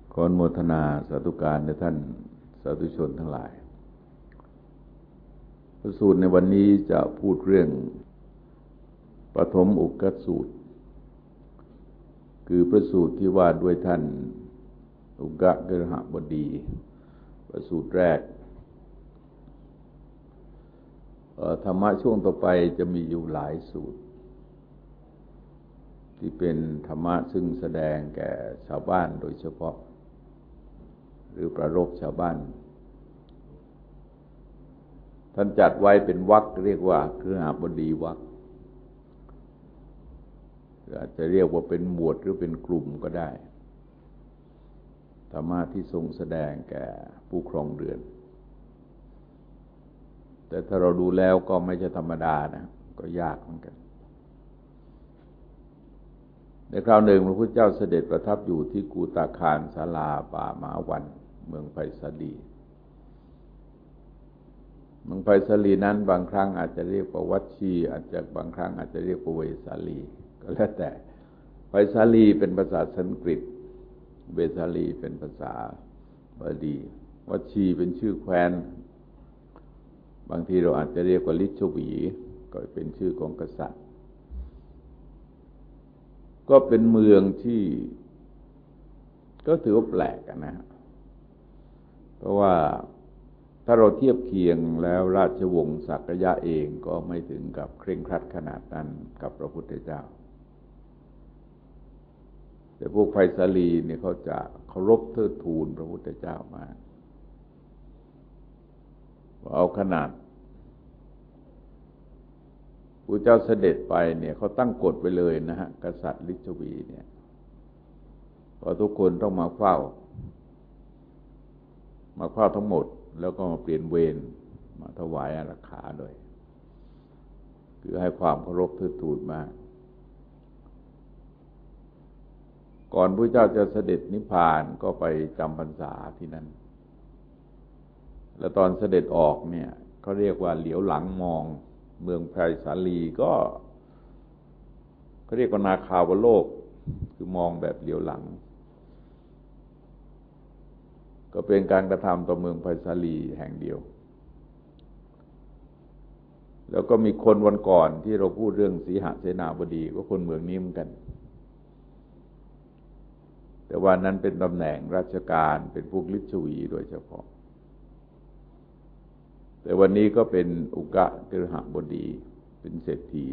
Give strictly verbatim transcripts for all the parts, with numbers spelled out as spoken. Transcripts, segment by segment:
ขออนุโมทนาสาธุการในท่านสาธุชนทั้งหลายพระสูตรในวันนี้จะพูดเรื่องปฐมอุกสูตรคือพระสูตรที่ว่าด้วยท่านอุกะกฤหบดีพระสูตรแรกธรรมะช่วงต่อไปจะมีอยู่หลายสูตรที่เป็นธรรมะซึ่งแสดงแก่ชาวบ้านโดยเฉพาะหรือประรบชาวบ้านท่านจัดไว้เป็นวรรคเรียกว่าคฤหบดีวรรคอาจจะเรียกว่าเป็นหมวดหรือเป็นกลุ่มก็ได้ธรรมะที่ทรงแสดงแก่ผู้ครองเรือนแต่ถ้าเราดูแล้วก็ไม่ใช่ธรรมดานะก็ยากเหมือนกันในคราวหนึ่งพระพุทธเจ้าเสด็จประทับอยู่ที่กูตาคารศาลาป่ามหาวันเมืองไผ่สาลีเมืองไผ่สาลีนั้นบางครั้งอาจจะเรียกว่าวัดชีอาจจะบางครั้งอาจจะเรียกว่าเวสาลีก็แล้วแต่ไผ่สาลีเป็นภาษาสันสกฤตเวสาลีเป็นภาษาบาลีวัดชีเป็นชื่อแคว้นบางทีเราอาจจะเรียกว่าลิชวีก็เป็นชื่อของกษัตริย์ก็เป็นเมืองที่ก็ถือว่าแปลกนะเพราะว่าถ้าเราเทียบเคียงแล้วราชวงศ์สักยะเองก็ไม่ถึงกับเคร่งครัดขนาดนั้นกับพระพุทธเจ้าแต่พวกไผ่สาลีเนี่ยเขาจะเคารพเทิดทูนพระพุทธเจ้ามากเอาขนาดพระเจ้าเสด็จไปเนี่ยเขาตั้งกฎไว้เลยนะฮะกษัตริย์ลิชวีเนี่ยพอทุกคนต้องมาเฝ้ามาเฝ้าทั้งหมดแล้วก็มาเปลี่ยนเวรมาถวายอารักขาโดยคือให้ความเคารพเทิดทูนมากก่อนพระเจ้าจะเสด็จนิพพานก็ไปจำพรรษาที่นั่นแล้วตอนเสด็จออกเนี่ยเขาเรียกว่าเหลียวหลังมองเมืองไผ่สาลีก็เขาเรียกว่านาคาวโลกคือมองแบบเหลียวหลังก็เป็นการกระทำต่อเมืองไผ่สาลีแห่งเดียวแล้วก็มีคนวันก่อนที่เราพูดเรื่องสีหเสนาบดีก็คนเมืองนี้เหมือนกันแต่วันนั้นเป็นตำแหน่งราชการเป็นพวกลิชวีโดยเฉพาะแต่วันนี้ก็เป็นอุกะกฤหบดีเป็นเศรษฐี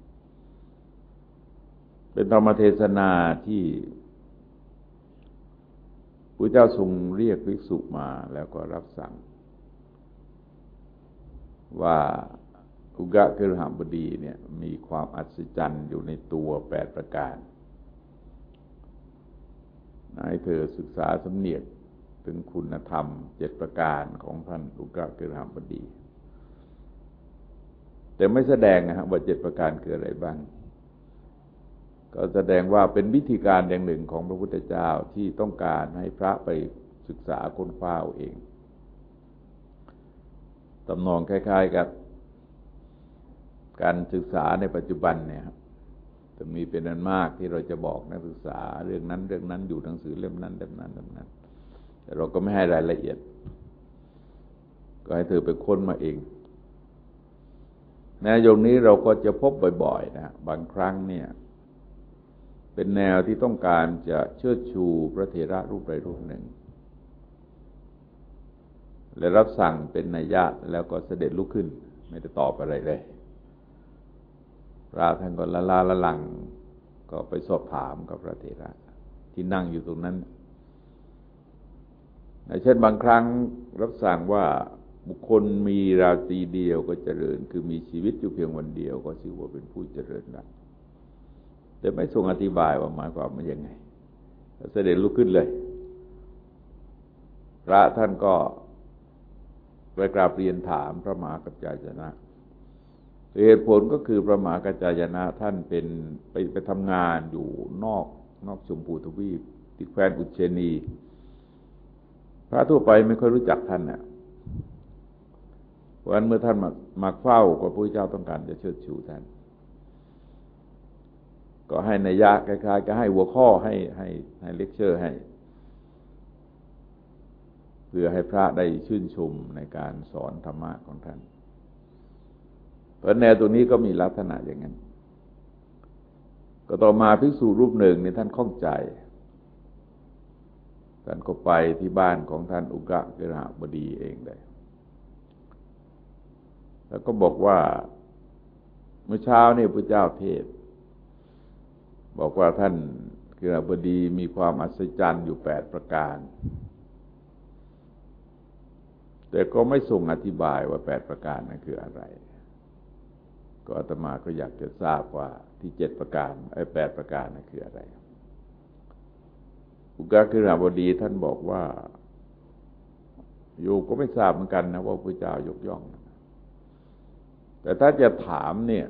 เป็นธรรมเทศนาที่พระเจ้าทรงเรียกภิกษุมาแล้วก็รับสั่งว่าอุกะกฤหบดีเนี่ยมีความอัศจรรย์อยู่ในตัวแปดประการให้เธอศึกษาสำเนียกถึงคุณธรรมเจ็ดประการของท่านอุกะกฤหบดีแต่ไม่แสดงนะครับว่าเจ็ดประการคืออะไรบ้างก็แสดงว่าเป็นวิธีการอย่างหนึ่งของพระพุทธเจ้าที่ต้องการให้พระไปศึกษาค้นคว้าเองตำนองคล้ายๆกับการศึกษาในปัจจุบันเนี่ยจะมีเป็นอันมากที่เราจะบอกนักศึกษาเรื่องนั้นเรื่องนั้นอยู่หนังสือเล่มนั้นเล่มนั้นเล่มนั้นแต่เราก็ไม่ให้รายละเอียดก็ให้เธอไปค้นมาเองแนวโยงนี้เราก็จะพบบ่อยๆนะบางครั้งเนี่ยเป็นแนวที่ต้องการจะเชิดชูพระเถระรูปใดรูปหนึ่งและรับสั่งเป็นนัยยะแล้วก็เสด็จลุกขึ้นไม่ได้ตอบอะไรเลยพระท่านก็ละลาละลังก็ไปสอบถามกับพระเถระที่นั่งอยู่ตรงนั้นเช่นบางครั้งรับสั่งว่าบุคคลมีราตรีเดียวก็เจริญคือมีชีวิตอยู่เพียงวันเดียวก็ชื่อว่าเป็นผู้เจริญนะแต่ไม่ทรงอธิบายว่าหมายความว่ายังไงเสด็จลุกขึ้นเลยพระท่านก็ไปกราบเรียนถามพระมหากัจจายนะเหตุผลก็คือพระมหากัจจายนะท่านเป็นไปไปทำงานอยู่นอกนอกชมพูทวีปที่แคว้นอุเชนีพระทั่วไปไม่ค่อยรู้จักท่านนะเพราะฉะนั้นเมื่อท่านมามาเฝ้าพระพุทธเจ้าต้องการจะเชิดชูท่านก็ให้นัยยะคล้ายๆก็ให้หัวข้อให้ให้ให้เลคเชอร์ให้เพื่อให้พระได้ชื่นชมในการสอนธรรมะของท่านเพราะแนวตัวนี้ก็มีลักษณะอย่างนั้นก็ต่อมาภิกษุรูปหนึ่งในท่านข้องใจท่านก็ไปที่บ้านของท่านอุกะเกหบดีเองเลยแล้วก็บอกว่าเมื่อเช้านี่พระเจ้าเทศบอกว่าท่านเกหบดีมีความอัศจรรย์อยู่แปดประการแต่ก็ไม่ทรงอธิบายว่าแปดประการนั้นคืออะไรก็อาตมาก็อยากจะทราบว่าที่เจ็ดประการไอ้แปดประการนั้นคืออะไรอุกะเกหบดีท่านบอกว่าโยมก็ไม่ทราบเหมือนกันนะว่าพระเจ้ายกย่องแต่ถ้าจะถามเนี่ย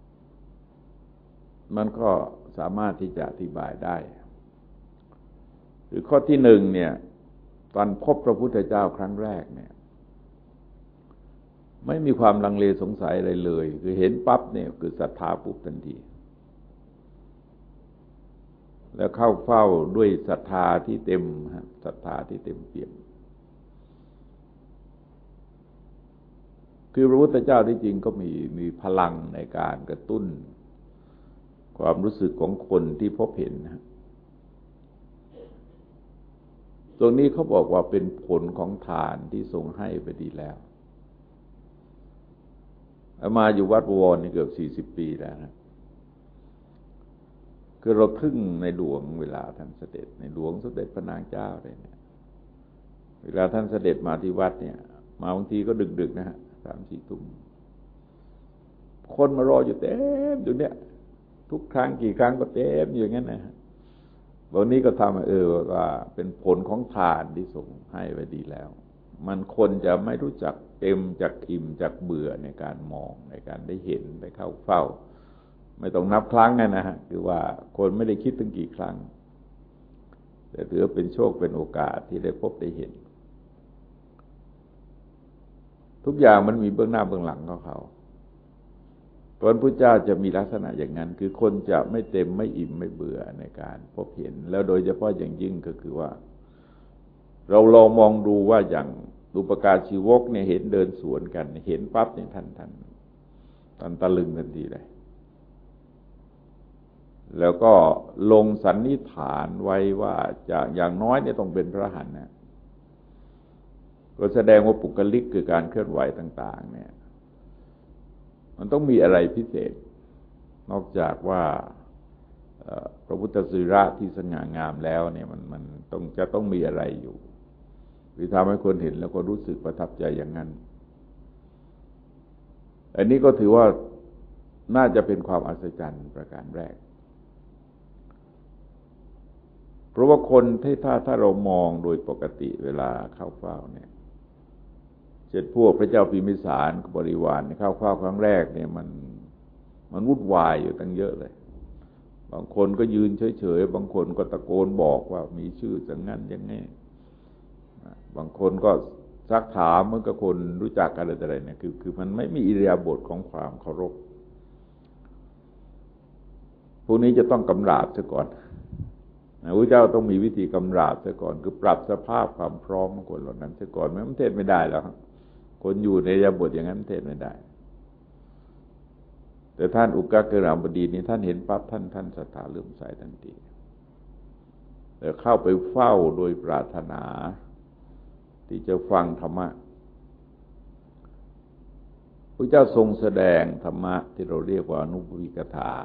มันก็สามารถที่จะอธิบายได้คือข้อที่หนึ่งเนี่ยตอนพบพระพุทธเจ้าครั้งแรกเนี่ยไม่มีความลังเลสงสัยอะไรเลยคือเห็นปั๊บเนี่ยคือศรัทธาปุ๊บทันทีแล้วเข้าเฝ้าด้วยศรัทธาที่เต็มศรัทธาที่เต็มเปี่ยมคือพระพุทธเจ้าที่จริงก็มีมีพลังในการกระตุ้นความรู้สึกของคนที่พบเห็นนะตรงนี้เขาบอกว่าเป็นผลของทานที่ทรงให้ไปดีแล้วอามาอยู่วัดบวรนี่เกือบสี่สิบปีแล้วนะคือเราทึ่งในหลวงเวลาท่านเสด็จในหลวงสมเด็จพระนางเจ้าเลยเนี่ยเวลาท่านเสด็จมาที่วัดเนี่ยมาบางทีก็ดึกๆนะฮะสามสี่ทุ่มคนมารออยู่เต็มอยู่เนี่ยทุกครั้งกี่ครั้งก็เต็มอยู่อย่างนั้นนะวันนี้ก็ทำเออว่าเป็นผลของทานที่ส่งให้ไปดีแล้วมันคนจะไม่รู้จักเต็มจากอิ่มจากเบื่อในการมองในการได้เห็นได้เข้าเฝ้าไม่ต้องนับครั้งนะฮะคือว่าคนไม่ได้คิดถึงกี่ครั้งแต่ถือเป็นโชคเป็นโอกาสที่ได้พบได้เห็นทุกอย่างมันมีเบื้องหน้าเบื้องหลังของเขาพระพุทธเจ้าจะมีลักษณะอย่างนั้นคือคนจะไม่เต็มไม่อิ่มไม่เบื่อในการพบเห็นแล้วโดยเฉพาะอย่างยิ่งก็คือว่าเราลองมองดูว่าอย่างอุปการชีวกเนี่ยเห็นเดินสวนกันเห็นปั๊บเนี่ยท่านท่านท่านตะลึงทันทีเลยแล้วก็ลงสันนิษฐานไว้ว่าจะอย่างน้อยเนี่ยต้องเป็นพระอรหันต์นะก็แสดงว่าปุคลิกคือการเคลื่อนไหวต่างๆเนี่ยมันต้องมีอะไรพิเศษนอกจากว่าพระพุทธศีระที่สง่างามแล้วเนี่ยมันมันต้องจะต้องมีอะไรอยู่หรือทำให้คนเห็นแล้วก็รู้สึกประทับใจอย่างนั้นอันนี้ก็ถือว่าน่าจะเป็นความอัศจรรย์ประการแรกเพราะว่าคนที่ถ้าถ้าเรามองโดยปกติเวลาเข้าเฝ้าเนี่ยเช่นพวกพระเจ้าพิมพิสารบริวารเข้าเฝ้าครั้งแรกเนี่ยมันมันวุ่นวายอยู่ตั้งเยอะเลยบางคนก็ยืนเฉยๆบางคนก็ตะโกนบอกว่ามีชื่อจังงั้นอย่างนี้บางคนก็ซักถามเหมือนกับคนรู้จักกันอะไรเนี่ยคือคือมันไม่มีอิริยาบถของความเคารพพวกนี้จะต้องกำราบซะก่อนพระพุทธเจ้าต้องมีวิธีกำราบซะก่อนคือปรับสภาพความพร้อมของคนเหล่านั้นซะก่อนไม่งั้นเทศไม่ได้แล้วคนอยู่ในอิริยาบถอย่างนั้นเทศไม่ได้แต่ท่านอุกะเกหบดีนี่ท่านเห็นปั๊บท่านท่านศรัทธาเลื่อมใสทันทีแล้วเข้าไปเฝ้าโดยปรารถนาที่จะฟังธรรมะพระเจ้าทรงแสดงธรรมะที่เราเรียกว่าอนุปวิกถา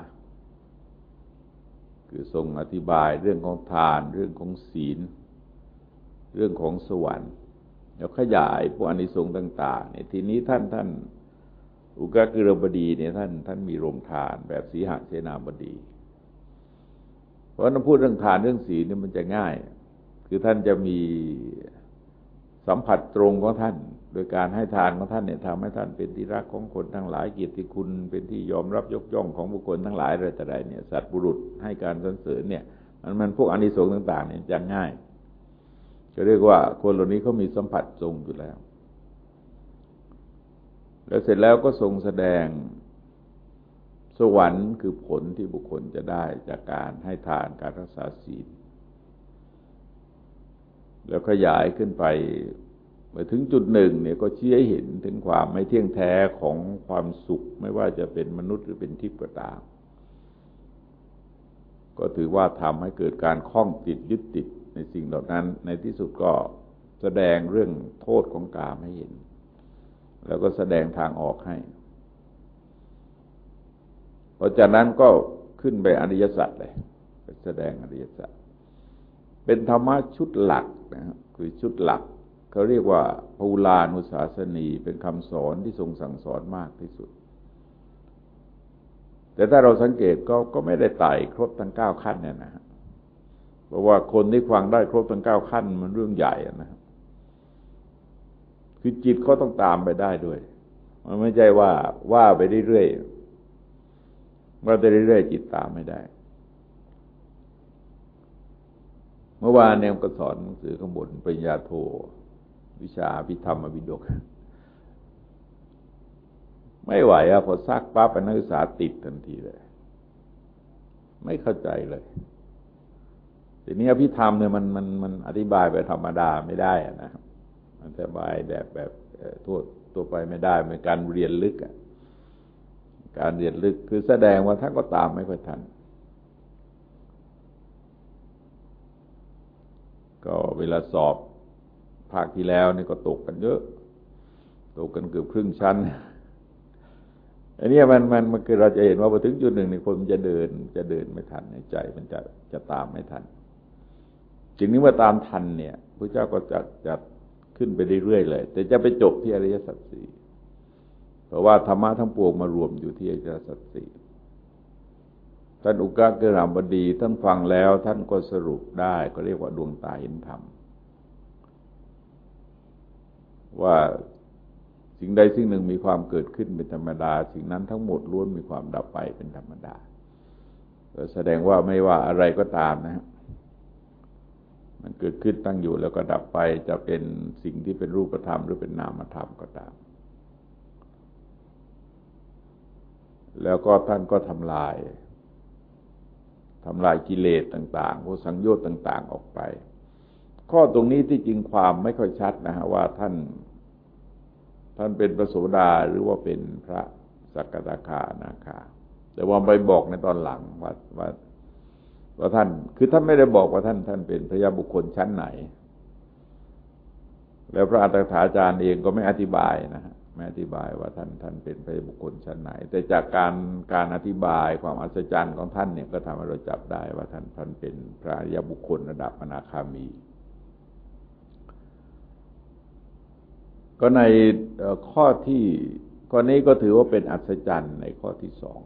คือทรงอธิบายเรื่องของทานเรื่องของศีลเรื่องของสวรรค์แล้วขยายพวกอานิสงส์ต่างๆเนี่ยทีนี้ท่านท่านอุกะเกหบดีเนี่ยท่านท่านมีโรงทานแบบสีหเสนาบดีเพราะนั้นพูดเรื่องทานเรื่องศีลเนี่ยมันจะง่ายคือท่านจะมีสัมผัสตรงของท่านโดยการให้ทานของท่านเนี่ยทำให้ท่านเป็นที่รักของคนทั้งหลายเกียรติคุณเป็นที่ยอมรับยกย่องของบุคคลทั้งหลายอะไรต่ออะไรเนี่ยสัตว์บุรุษให้การสรรเสริญเนี่ยมันมันพวกอานิสงส์ต่างๆเนี่ยจะง่ายจะเรียกว่าคนเหล่านี้เขามีสัมผัสตรงอยู่แล้วแล้วเสร็จแล้วก็ทรงแสดงสวรรค์คือผลที่บุคคลจะได้จากการให้ทานการรักษาศีลแล้วขยายขึ้นไปมาถึงจุดหนึ่งเนี่ยก็ชี้ให้เห็นถึงความไม่เที่ยงแท้ของความสุขไม่ว่าจะเป็นมนุษย์หรือเป็นทิพย์ก็ตามก็ถือว่าทำให้เกิดการคล้องติดยึดติดในสิ่งเหล่านั้นในที่สุดก็แสดงเรื่องโทษของกามให้เห็นแล้วก็แสดงทางออกให้เพราะจากนั้นก็ขึ้นไปอริยสัจเลยไปแสดงอริยสัจเป็นธรรมะชุดหลักนะครับคือชุดหลักเขาเรียกว่าภูลานุสาสนีเป็นคำสอนที่ทรงสั่งสอนมากที่สุดแต่ถ้าเราสังเกตก็ก็ไม่ได้ไต่ครบทั้งเก้าขั้นเนี่ยนะเพราะว่าคนที่ฟังได้ครบทั้งเก้าขั้นมันเรื่องใหญ่นะครับคือจิตเขาต้องตามไปได้ด้วยมันไม่ใช่ว่าว่าไปเรื่อยๆว่าไปเรื่อยๆจิตตามไม่ได้เมื่อวานเนี่ยก็สอนหนังสือข้างบนปริญญาโทวิชาอภิธรรมวิโดกไม่ไหวอะพอซักปั๊บนักศึกษาติดทันทีเลยไม่เข้าใจเลยทีนี้อภิธรรมเนี่ยมันมันมันอธิบายไปธรรมดาไม่ได้นะอธิบายแบบแบบทั่วทั่วไปไม่ได้เป็นการเรียนลึกอะการเรียนลึกคือแสดงว่าท่านก็ตามไม่ค่อยทันก็เวลาสอบภาคที่แล้วนี่ก็ตกกันเยอะตกกันเกือบครึ่งชั้นอันนี้มันมันมันคือเราจะเห็นว่าพอถึงจุดหนึ่งนี่คนมันจะเดินจะเดินไม่ทันในใจมันจะจะตามไม่ทันจึงนี้ว่าตามทันเนี่ยพระเจ้าก็จะจะขึ้นไปเรื่อยๆเลยแต่จะไปจบที่อริยสัจสี่เพราะว่าธรรมะทั้งปวงมารวมอยู่ที่อริยสัจสี่ท่านอุกะเกรามบดีท่านฟังแล้วท่านก็สรุปได้ก็เรียกว่าดวงตาเห็นธรรมว่าสิ่งใดสิ่งหนึ่งมีความเกิดขึ้นเป็นธรรมดาสิ่งนั้นทั้งหมดล้วนมีความดับไปเป็นธรรมดาแสดงว่าไม่ว่าอะไรก็ตามนะมันเกิดขึ้นตั้งอยู่แล้วก็ดับไปจะเป็นสิ่งที่เป็นรูปธรรมหรือเป็นนามธรรมก็ตามแล้วก็ท่านก็ทำลายทำลายกิเลสต่างๆพวกสังโยชน์ต่างๆออกไปข้อตรงนี้ที่จริงความไม่ค่อยชัดนะฮะว่าท่านท่านเป็นพระโสดาหรือว่าเป็นพระสักทาคาอนาคาแต่ว่าไปบอกในตอนหลังว่าว่าว่าท่านคือท่านไม่ได้บอกว่าท่านท่านเป็นพระยาบุคคลชั้นไหนแล้วพระอัตถกถาจารย์เองก็ไม่อธิบายนะฮะไม่อธิบายว่าท่านท่านเป็นพระยาบุคคลชั้นไหนแต่จากการการอธิบายความอัศจรรย์ของท่านเนี่ยก็ทำให้เราจับได้ว่าท่านท่านเป็นพระยาบุคคลระดับอนาคามีก็ในข้อที่ข้อนี้ก็ถือว่าเป็นอัศจรรย์ในข้อที่สอง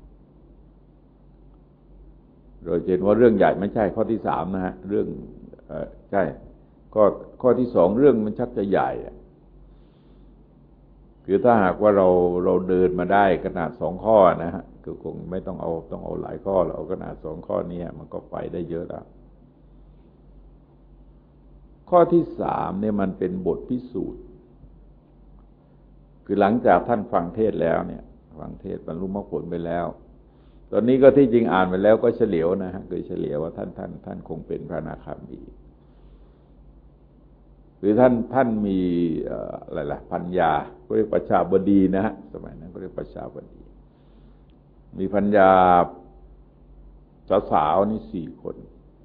โดยเห็นว่าเรื่องใหญ่ไม่ใช่ข้อที่สามนะฮะเรื่องใช่ข้อข้อที่สองเรื่องมันชักจะใหญ่คือถ้าหากว่าเราเราเดินมาได้ขนาดสองข้อนะฮะคือคงไม่ต้องเอาต้องเอาหลายข้อเราขนาดสองข้อนี้มันก็ไปได้เยอะแล้วข้อที่สามเนี่ยมันเป็นบทพิสูจน์คือหลังจากท่านฟังเทศแล้วเนี่ยฟังเทศบรรลุมรรคผลไปแล้วตอนนี้ก็ที่จริงอ่านไปแล้วก็เฉลียวนะฮะคือเฉลียวว่าท่านท่านท่านคงเป็นพระอนาคามีหรือท่านท่านมีอะไรล่ะปัญญาก็เรียกปัญญาบดีนะฮะสมัยนั้นก็เรียกปัญญาบดีมีปัญญาสาวๆนี่สี่คน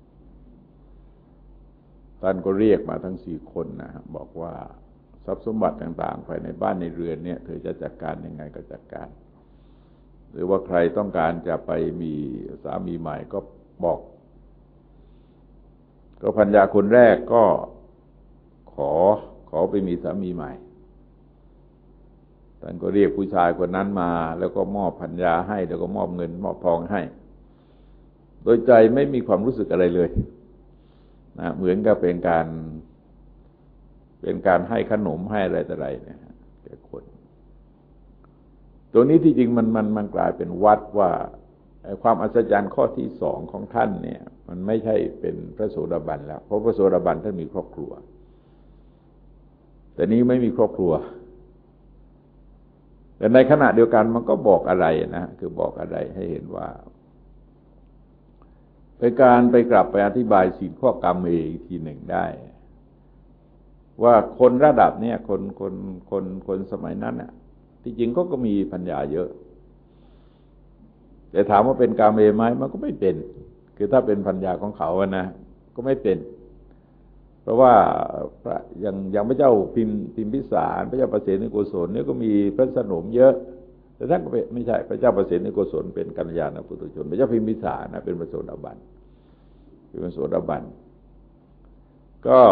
ท่านก็เรียกมาทั้งสี่คนนะบอกว่าทรัพย์สมบัติต่างๆภายในบ้านในเรือนเนี่ยเธอจะจัดการยังไงก็จัดการหรือว่าใครต้องการจะไปมีสามีใหม่ก็บอกก็พัญญาคนแรกก็ขอขอไปมีสามีใหม่ท่านก็เรียกผู้ชายคนนั้นมาแล้วก็มอบพัญญาให้แล้วก็มอบเงินมอบทองให้โดยใจไม่มีความรู้สึกอะไรเลยนะเหมือนกับเป็นการเป็นการให้ขนมให้อะไรต่ออะไรเนี่ยแก่คนตัวนี้ที่จริงมันมันมันกลายเป็นวัดว่าความอัศจรรย์ข้อที่สองของท่านเนี่ยมันไม่ใช่เป็นพระโสดาบันแล้วเพราะพระโสดาบันท่านมีครอบครัวแต่นี้ไม่มีครอบครัวแต่ในขณะเดียวกันมันก็บอกอะไรนะคือบอกอะไรให้เห็นว่าเป็นการไปกลับไปอธิบายศีลข้อกรรมเองทีหนึ่งได้ว่าคนระดับเนี้ยคนคนคนคนสมัยนั้นน่ะที่จริงก็ก็มีปัญญาเยอะแต่ถามว่าเป็นกาเมไหมมันก็ไม่เป็นคือถ้าเป็นปัญญาของเขาอะนะก็ไม่เป็นเพราะว่าอย่างอย่างพระเจ้าพิมพิมพิสารพระเจ้าประเสนิโกศลเนี่ยก็มีพระสนมเยอะแต่ท่านก็ไม่ใช่พระเจ้าประเสนิโกศลเป็นกัลยาณปุถุชนพระเจ้าพิมพิสารนะเป็นพระโสดาบันเป็นพระโสดาบันก็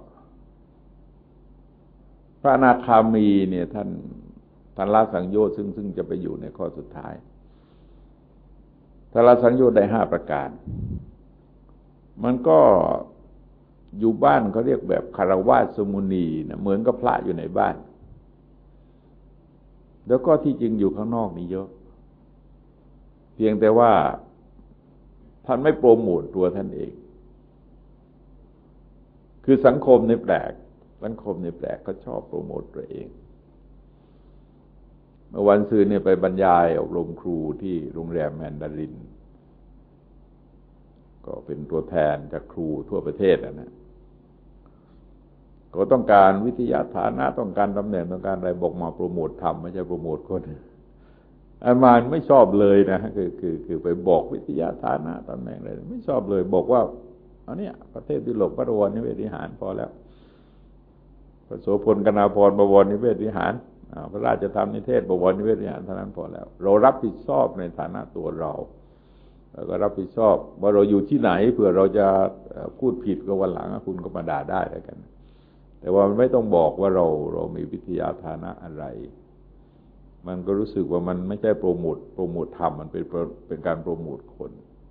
พระอนาคามีเนี่ยท่านท่านละสังโยชน์ซึ่งซึ่งจะไปอยู่ในข้อสุดท้ายท่านละสังโยชน์ได้ห้าประการมันก็อยู่บ้านเขาเรียกแบบคารวะสมุนีนะเหมือนกับพระอยู่ในบ้านแล้วก็ที่จริงอยู่ข้างนอกนี่เยอะเพียงแต่ว่าท่านไม่โปรโมทตัวท่านเองคือสังคมในแปลกสังคมในแปลกก็ชอบโปรโมทตัวเองเมื่อวันซืนเนี่ยไปบรรยายอบรมครูที่โรงแรมแมนดารินก็เป็นตัวแทนจากครูทั่วประเทศนะนะก็ต้องการวิทยาฐานะต้องการตำแหน่งต้องการอะไรบอกมาโปรโมทธรรมไม่ใช่โปรโมทคนอามาไม่ชอบเลยนะคือคือคือไปบอกวิทยาฐานะตำแหน่งอะไรไม่ชอบเลยบอกว่าอันนี้ประเทศดิลกพระวรนิเวศวิหารพอแล้วพระโสพลกนาภรณ์บวรนิเวศวิหารพระราชธรรมนิเทศบวรนิเวศวิหารเท่านั้นพอแล้วเรารับผิดชอบในฐานะตัวเราแล้วก็รับผิดชอบว่าเราอยู่ที่ไหนเผื่อเราจะพูดผิดก็วันหลังคุณก็มาด่าได้แล้วกันแต่ว่ามันไม่ต้องบอกว่าเราเรามีวิทยาฐานะอะไรมันก็รู้สึกว่ามันไม่ใช่โปรโมทโปรโมทธรรมมันเป็นเป็นการโปรโมทคน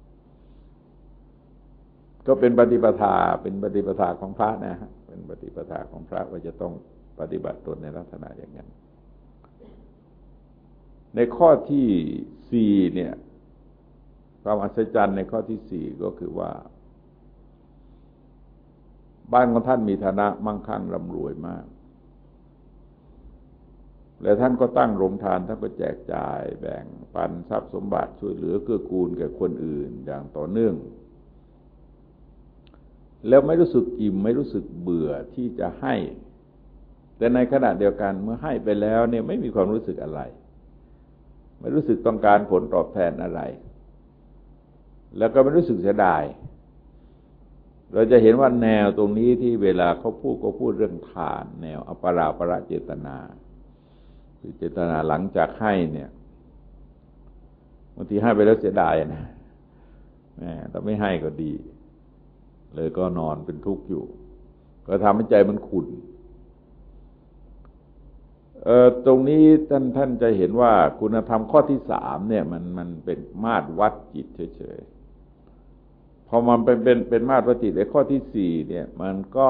ก็เป็นปฏิปทาเป็นปฏิปทาของพระนะฮะเป็นปฏิปทาของพระว่าจะต้องปฏิบัติตนในลักษณะอย่างนั้นในข้อที่สี่เนี่ยความอัศจรรย์ในข้อที่สี่ก็คือว่าบ้านของท่านมีฐานะมั่งคั่งร่ำรวยมากและท่านก็ตั้งโรงทานท่านก็แจกจ่ายแบ่งปันทรัพย์สมบัติช่วยเหลือเกื้อกูลแก่คนอื่นอย่างต่อเนื่องแล้วไม่รู้สึกอิ่มไม่รู้สึกเบื่อที่จะให้แต่ในขณะเดียวกันเมื่อให้ไปแล้วเนี่ยไม่มีความรู้สึกอะไรไม่รู้สึกต้องการผลตอบแทนอะไรแล้วก็ไม่รู้สึกเสียดายเราจะเห็นว่าแนวตรงนี้ที่เวลาเขาพูดก็พูดเรื่องทานแนวอปราปรเจตนาคือเจตนาหลังจากให้เนี่ยบางทีให้ไปแล้วเสียดายนะแหมแต่ไม่ให้ก็ดีเลยก็นอนเป็นทุกข์อยู่ก็ทำให้ใจมันขุ่นเอ่อตรงนี้ท่านท่านจะเห็นว่าคุณธรรมข้อที่สามเนี่ยมันมันเป็นมาตรวัดจิตเฉยๆพอมันเป็นเป็นเป็นมาตรวัดจิตในข้อที่สี่เนี่ยมันก็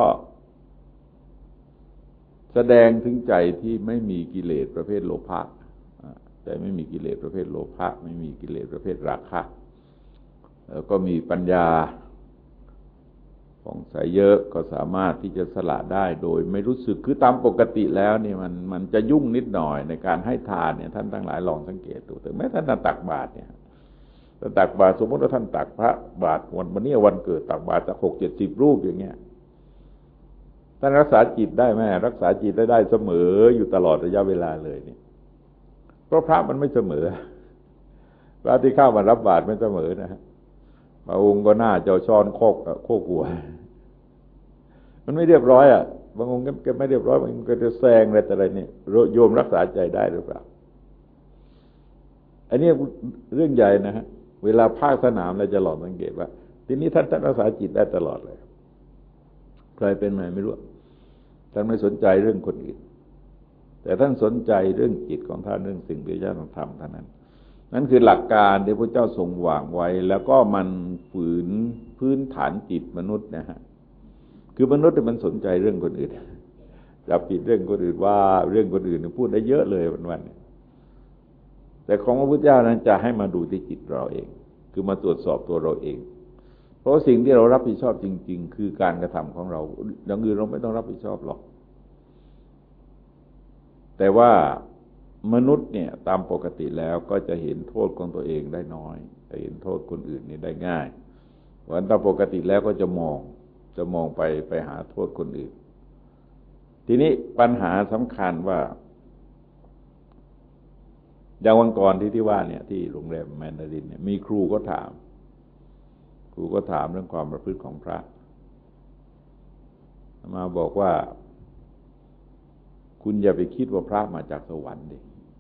แสดงถึงใจที่ไม่มีกิเลสประเภทโลภะใจไม่มีกิเลสประเภทโลภะไม่มีกิเลสประเภทราคะแล้วก็มีปัญญาของใสเยอะก็สามารถที่จะสละได้โดยไม่รู้สึกคือตามปกติแล้วนี่มันมันจะยุ่งนิดหน่อยในการให้ทานเนี่ยท่านทั้งหลายลองสังเกตดูแต่แม้ท่านตักบาตรเนี่ยท่านตักบาตรสมมติว่าท่านตักพระบาตรวันวันนี้วันเกิดตักบาตรจากหกเจ็ดสิบรูปอย่างเงี้ยท่านรักษาจิตได้ไหมรักษาจิตได้ได้เสมออยู่ตลอดระยะเวลาเลยเนี่ยเพราะพระมันไม่เสมอพระที่เข้ามารับบาตรไม่เสมอนะฮะบางองค์ก็หน้าเจ้าช้อนโคกโคกหัวมันไม่เรียบร้อยอ่ะบางองค์ก็ไม่เรียบร้อยบางองค์ก็จะแซงอะไรแต่อะไรเนี่ยโยมรักษาใจได้หรือเปล่าอันนี้เรื่องใหญ่นะฮะเวลาภาคสนามเราจะหลอกสังเกตว่าทีนี้ท่านท่านรักษาจิตได้ตลอดเลยใครเป็นไหมไม่รู้ท่านไม่สนใจเรื่องคนอื่นแต่ท่านสนใจเรื่องจิตของท่านเรื่องสิ่งที่ท่านต้องทำเท่านั้นนั่นคือหลักการที่พระเจ้าทรงวางไว้แล้วก็มันฝืนพื้นฐานจิตมนุษย์นะฮะคือมนุษย์มันสนใจเรื่องคนอื่นจับผิดเรื่องคนอื่นว่าเรื่องคนอื่นพูดได้เยอะเลยวันๆแต่ของพระพุทธเจ้านั้นจะให้มาดูที่จิตเราเองคือมาตรวจสอบตัวเราเองเพราะสิ่งที่เรารับผิดชอบจริงๆคือการกระทำของเราอย่างอื่นเราไม่ต้องรับผิดชอบหรอกแต่ว่ามนุษย์เนี่ยตามปกติแล้วก็จะเห็นโทษของตัวเองได้น้อยจะเห็นโทษคนอื่นนี่ได้ง่ายวันตามปกติแล้วก็จะมองจะมองไปไปหาโทษคนอื่นทีนี้ปัญหาสำคัญว่าอย่างวันก่อนที่ที่ว่าเนี่ยที่โรงแรมแมนดารินเนี่ยมีครูก็ถามครูก็ถามเรื่องความประพฤติของพระมาบอกว่าคุณอย่าไปคิดว่าพระมาจากสวรรค์ดิ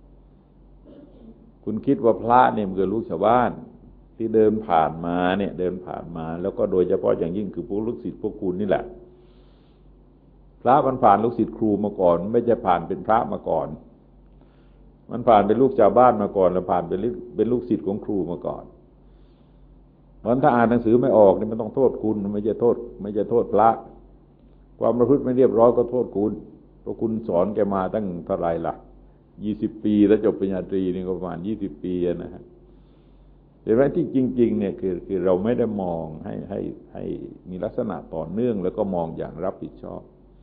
คุณคิดว่าพระเนี่ยมันคือลูกชาวบ้านที่เดินผ่านมาเนี่ยเดินผ่านมาแล้วก็โดยเฉพาะอย่างยิ่งคือพวกลูกศิษย์พวกคุณนี่แหละพระมันผ่านลูกศิษย์ครูมาก่อนไม่ใช่ผ่านเป็นพระมาก่อนมันผ่านเป็นลูกชาวบ้านมาก่อนแล้วผ่านเป็นเป็นลูกศิษย์ของครูมาก่อนเพราะถ้าอ่านหนังสือไม่ออกนี่มันต้องโทษคุณไม่ใช่โทษไม่ใช่โทษพระความประพฤติไม่เรียบร้อยก็โทษคุณเพราะคุณสอนแกมาตั้งเท่าไรล่ะยี่สิบปีแล้วจบปริญญาตรีนี่ก็ประมาณยี่สิบปีนะฮะแต่ว่าที่จริงๆเนี่ยคือคือเราไม่ได้มองให้ให้ให้มีลักษณะต่อเนื่องแล้วก็มองอย่างรับผิดชอบ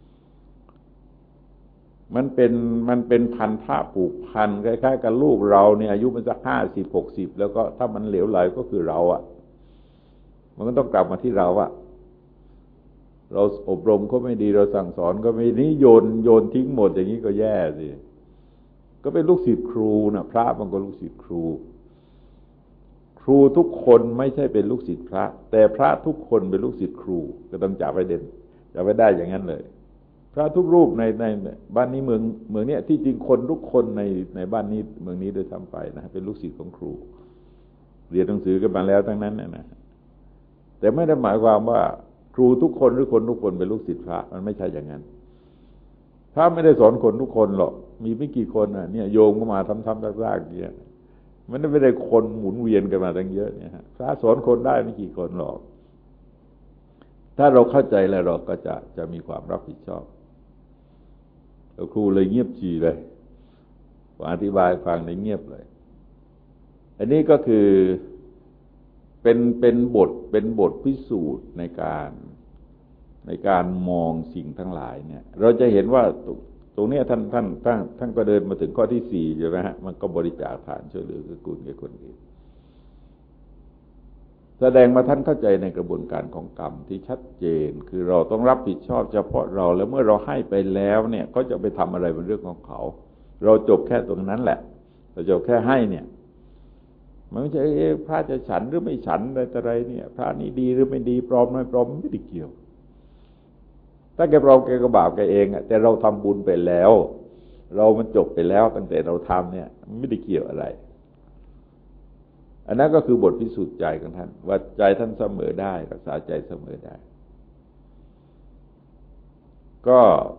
มันเป็นมันเป็นพันธะผูกพันคล้ายๆกับลูกเราเนี่ยอายุมันสักห้าสิบหกสิบแล้วก็ถ้ามันเหลวไหลก็คือเราอ่ะมันก็ต้องกลับมาที่เราอ่ะเราอบรมก็ไม่ดีเราสั่งสอนก็ไม่ดีโยนโยนทิ้งหมดอย่างนี้ก็แย่สิก็เป็นลูกศิษย์ครูนะพระบางคนลูกศิษย์ครูครูทุกคนไม่ใช่เป็นลูกศิษย์พระแต่พระทุกคนเป็นลูกศิษย์ครูก็ต้องจับไว้เด่นจับไว้ได้อย่างนั้นเลยพระทุกรูปในในบ้านนี้เมืองเมืองนี้ที่จริงคนทุกคนในในบ้านนี้เมืองนี้โดยทำไปนะเป็นลูกศิษย์ของครูเรียนหนังสือกันมาแล้วทั้งนั้นนะนะแต่ไม่ได้หมายความว่าครูทุกคนหรือคนทุกคนเป็นลูกศิษย์พระมันไม่ใช่อย่างนั้นพระไม่ได้สอนคนทุกคนหรอกมีไม่กี่คนอ่ะเนี่ยโยมก็มาทำทำซากๆอย่างเงี้ยมันไม่ได้คนหมุนเวียนกันมาตั้งเยอะเนี่ยฮะพระสอนคนได้ไม่กี่คนหรอกถ้าเราเข้าใจแล้วเราก็จะจะมีความรับผิดชอบแล้วครูเลยเงียบฉี่เลยอธิบายฟังในเงียบเลยอันนี้ก็คือเป็นเป็นบทเป็นบทพิสูจน์ในการในการมองสิ่งทั้งหลายเนี่ยเราจะเห็นว่าตรงนี้ท่านท่านท่านท่านก็เดินมาถึงข้อที่สี่ใช่ไหมฮะมันก็บริจาคทานช่วยเหลือเกื้อกูลแก่คนอื่นแสดงมาท่านเข้าใจในกระบวนการของกรรมที่ชัดเจนคือเราต้องรับผิดชอบเฉพาะเราแล้วเมื่อเราให้ไปแล้วเนี่ยก็จะไปทำอะไรเป็นเรื่องของเขาเราจบแค่ตรงนั้นแหละเราจบแค่ให้เนี่ยมันไม่ใช่พระจะฉันหรือไม่ฉันอะไรแต่ไรเนี่ยพระนี้ดีหรือไม่ดีปลอมไม่ปลอมไม่ได้เกี่ยวถ้าแกปลอมแกก็บาปแกเองอ่ะแต่เราทำบุญไปแล้วเรามันจบไปแล้วตั้งแต่เราทำเนี่ยไม่ได้เกี่ยวอะไรอันนั้นก็คือบทพิสูจน์ใจของท่านว่าใจท่านเสมอได้รักษาใจเสมอได้ก็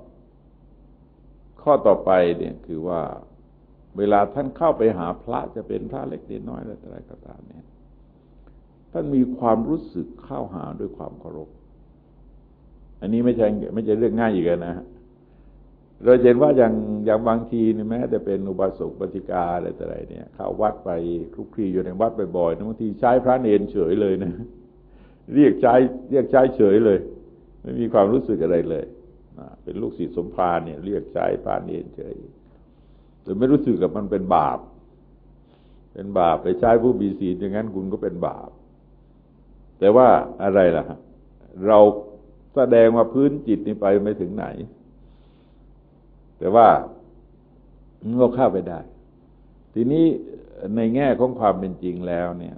ข้อต่อไปเนี่ยคือว่าเวลาท่านเข้าไปหาพระจะเป็นพระเล็กเด็กน้อยอะไรก็ตามเนี่ยท่านมีความรู้สึกเข้าหาด้วยความเคารพอันนี้ไม่ใช่ไม่ใช่เรื่องง่ายอีกนะฮะเราเห็นว่าอย่างอย่างบางทีนี่แม้แต่เป็นอุบาสกอุบาสิกาอะไรต่ออะไรเนี่ยเข้าวัดไปคลุกคลีอยู่ในวัดบ่อยๆบางทีใช้พระเนรเฉยเลยนะเรียกใช้เรียกใช้เฉยเลยไม่มีความรู้สึกอะไรเลยเป็นลูกศิษย์สมภารเนี่ยเรียกใช้พระเนรเฉยแต่ไม่รู้สึกกับมันเป็นบาปเป็นบาปไปใช้ผู้มีศีลอย่างนั้นคุณก็เป็นบาปแต่ว่าอะไรล่ะเราแสดงว่าพื้นจิตนี่ไปไม่ถึงไหนแต่ว่ามันก็เข้าไปได้ทีนี้ในแง่ของความเป็นจริงแล้วเนี่ย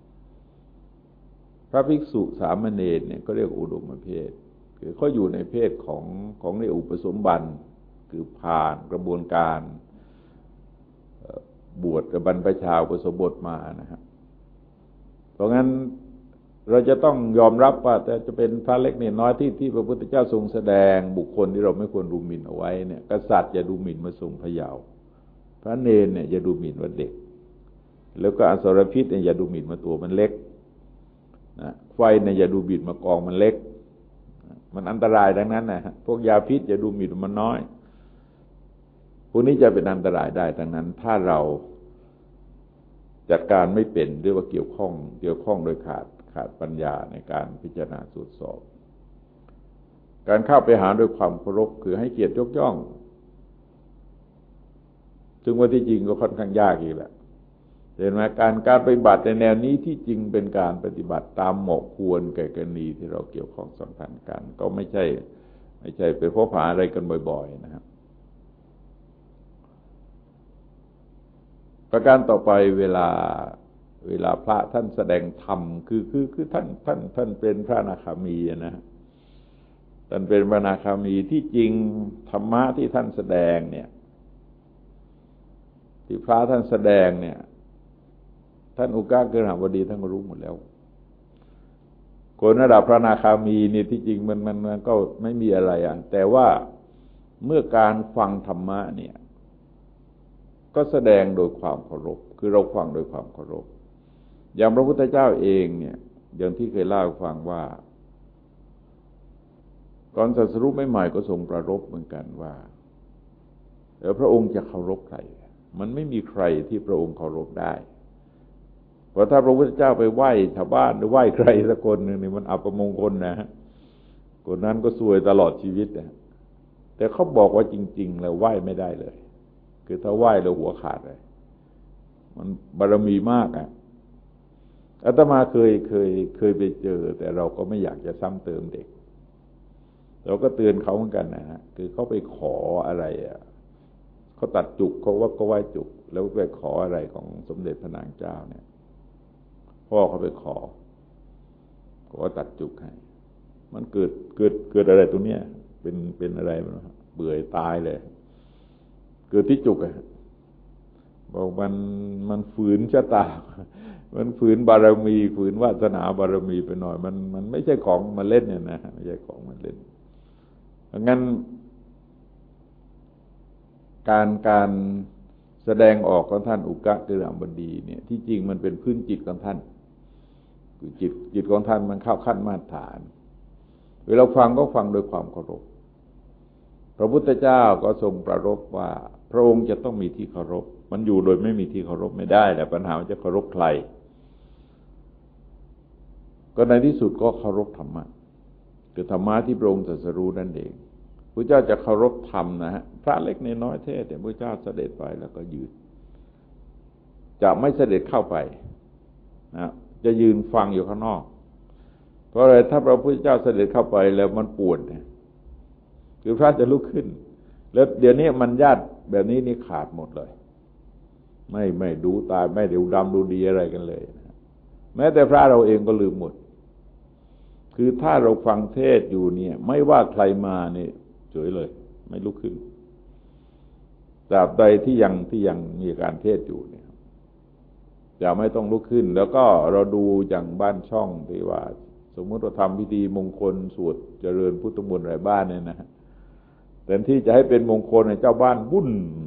พระภิกษุสามเณรเนี่ยก็เรียกอุดมเพศคือเขาอยู่ในเพศของของในอุปสมบัติคือผ่านกระบวนการบวชกับบรรพชาอุปสมบทมานะครับเพราะงั้นเราจะต้องยอมรับว่าแต่จะเป็นพระเล็กเนี่ยน้อยที่ที่พระพุทธเจ้าทรงแสดงบุคคลที่เราไม่ควรดูหมิ่นเอาไว้เนี่ยกษัตริย์อย่าดูหมิ่นมาทรงพระเยาว์พระเนรเนี่ยอย่าดูหมิ่นว่าเด็กแล้วก็อสรพิษเนี่ยอย่าดูหมิ่นมาตัวมันเล็กนะไฟเนี่ยอย่าดูหมิ่นมากองมันเล็กมันอันตรายดังนั้นนะฮะพวกยาพิษอย่าดูหมิ่นมันน้อยพวกนี้จะเป็นอันตรายได้ดังนั้นถ้าเราจัดการไม่เป็นหรือว่าเกี่ยวข้องเกี่ยวข้องโดยขาดขาดปัญญาในการพิจารณาตรวจสอบการเข้าไปหาด้วยความเคารพคือให้เกียรติยกย่องซึ่งว่าที่จริงก็ค่อนข้างยากอีกแหละเห็นไหมการการปฏิบัติในแนวนี้ที่จริงเป็นการปฏิบัติตามเหมาะควรแก่กรณีที่เราเกี่ยวข้องสัมพันธ์กันก็ไม่ใช่ไม่ใช่ไปพบหาอะไรกันบ่อยๆนะครับประการต่อไปเวลาเวลาพระท่านแสดงธรรมคือคือคือท่านท่านท่านเป็นพระอนาคามีนะท่านเป็นพระอนาคามีที่จริงธรรมะที่ท่านแสดงเนี่ยที่พระท่านแสดงเนี่ยท่านอุกาเกฤหบดีท่านก็รู้หมดแล้วคนระดับพระอนาคามีนี่ที่จริงมันมันมันก็ไม่มีอะไรอ่ะแต่ว่าเมื่อการฟังธรรมะเนี่ยก็แสดงโดยความเคารพคือเราฟังโดยความเคารพอย่างพระพุทธเจ้าเองเนี่ยอย่างที่เคยเล่าให้ฟังว่าก่อนตรัสรู้ใหม่ๆก็ทรงประรบเหมือนกันว่าเออพระองค์จะเคารพใครมันไม่มีใครที่พระองค์เคารพได้เพราะถ้าพระพุทธเจ้าไปไหว้ชาวบ้านหรือไหว้ใครสักคนหนึ่งนี่มันอัปมงคลนะฮะคนนั้นก็ซวยตลอดชีวิตนะแต่เขาบอกว่าจริงๆแล้วไหว้ไม่ได้เลยคือถ้าไหว้แล้วหัวขาดเลยมันบารมีมากอ่ะอาตมาเคยเคยเคยไปเจอแต่เราก็ไม่อยากจะซ้ำเติมเด็กเราก็เตือนเขาเหมือนกันนะฮะคือเขาไปขออะไรอ่ะเขาตัดจุกเขาว่าก็ไหว้จุกแล้วไปขออะไรของสมเด็จพระนางเจ้าเนี่ยพ่อเขาไปขอขอตัดจุกให้มันเกิดเกิดเกิดอะไรตรงเนี้ยเป็นเป็นอะไรมันเบื่อตายเลยเกิดที่จุกอ่ะบอกมันมันฝืนชะตามันฝืนบารมีฝืนวาสนาบารมีไปหน่อยมันมันไม่ใช่ของมาเล่นเนี่ยนะไม่ใช่ของมาเล่นงั้นการการแสดงออกของท่านอุกะเกฤหบดีเนี่ยที่จริงมันเป็นพื้นจิตของท่านคือจิตจิตของท่านมันเข้าขั้นมาตรฐานเวลาฟังก็ฟังโดยความเคารพพระพุทธเจ้าก็ทรงประรบว่าพระองค์จะต้องมีที่เคารพมันอยู่โดยไม่มีที่เคารพไม่ได้แต่ปัญหาจะเคารพใครก็ในที่สุดก็เคารพธรรมะคือธรรมะที่พระองค์ตรัสรู้นั่นเองพระเจ้าจะเคารพธรรมนะฮะพระเล็กในน้อยเทศแต่พระเจ้าเสด็จไปแล้วก็ยืนจะไม่เสด็จเข้าไปนะจะยืนฟังอยู่ข้างนอกเพราะอะไรถ้าพระพุทธเจ้าเสด็จเข้าไปแล้วมันปวดเนี่ยคือพระจะลุกขึ้นแล้วเดี๋ยวนี้มันญาติแบบนี้นี่ขาดหมดเลยไม่ไม่ดูตายไม่ดูดำดูดีอะไรกันเลยนะแม้แต่พระเราเองก็ลืมหมดคือถ้าเราฟังเทศอยู่เนี่ยไม่ว่าใครมาเนี่ยเฉยเลยไม่ลุกขึ้นตราบใดที่ยังที่ยังมีการเทศอยู่เนี่ยจะไม่ต้องลุกขึ้นแล้วก็เราดูอย่างบ้านช่องที่ว่าสมมติเราทำพิธีมงคลสวดเจริญพุทธมนต์อะไรบ้านเนี่ยนะแต่ที่จะให้เป็นมงคลในเจ้าบ้านวุ่น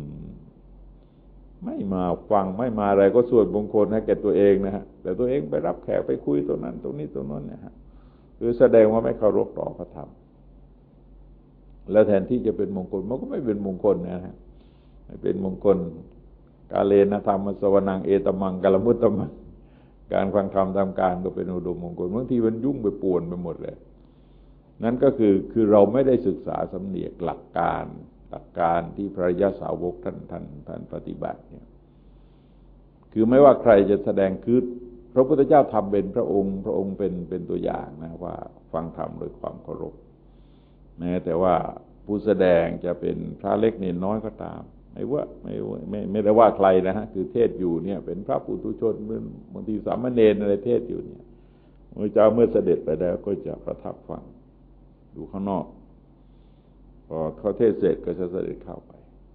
ไม่มาฟังไม่มาอะไรก็สวดมงคลให้แก่ตัวเองนะฮะแต่ตัวเองไปรับแขกไปคุยตรงนั้นตรงนี้ตรงนั้นเนี่ยฮะคือแสดงว่าไม่เคารพต่อพระธรรมแล้วแทนที่จะเป็นมงคลมันก็ไม่เป็นมงคลนะฮะไม่เป็นมงคลกาเลนะธรรมสวนังเอตมังกาลมุตตมังการฟังธรรมตามการก็เป็นอุดมมงคลบางทีมันยุ่งไปป่วนไปหมดเลยนั่นก็คือคือเราไม่ได้ศึกษาสำเนียกหลักการหลักการที่พระยาสาวกท่านท่านท่านปฏิบัติเนี่ยคือไม่ว่าใครจะแสดงคือพระพุทธเจ้าทำเป็นพระองค์พระองค์เป็นเป็นตัวอย่างนะว่าฟังธรรมโดยความเคารพแม้แต่ว่าผู้แสดงจะเป็นพระเล็กเนรน้อยก็ตามไม่ว่าไม่ไม่ไม่ได้ว่าใครนะฮะคือเทศอยู่เนี่ยเป็นพระปุถุชนบางทีสามเณรอะไรเทศอยู่เนี่ยพระเจ้าเมื่อเสด็จไปแล้วก็จะประทับฟังดูข้างนอกพอเขาเทศเสร็จก็จะเสด็จเข้าไป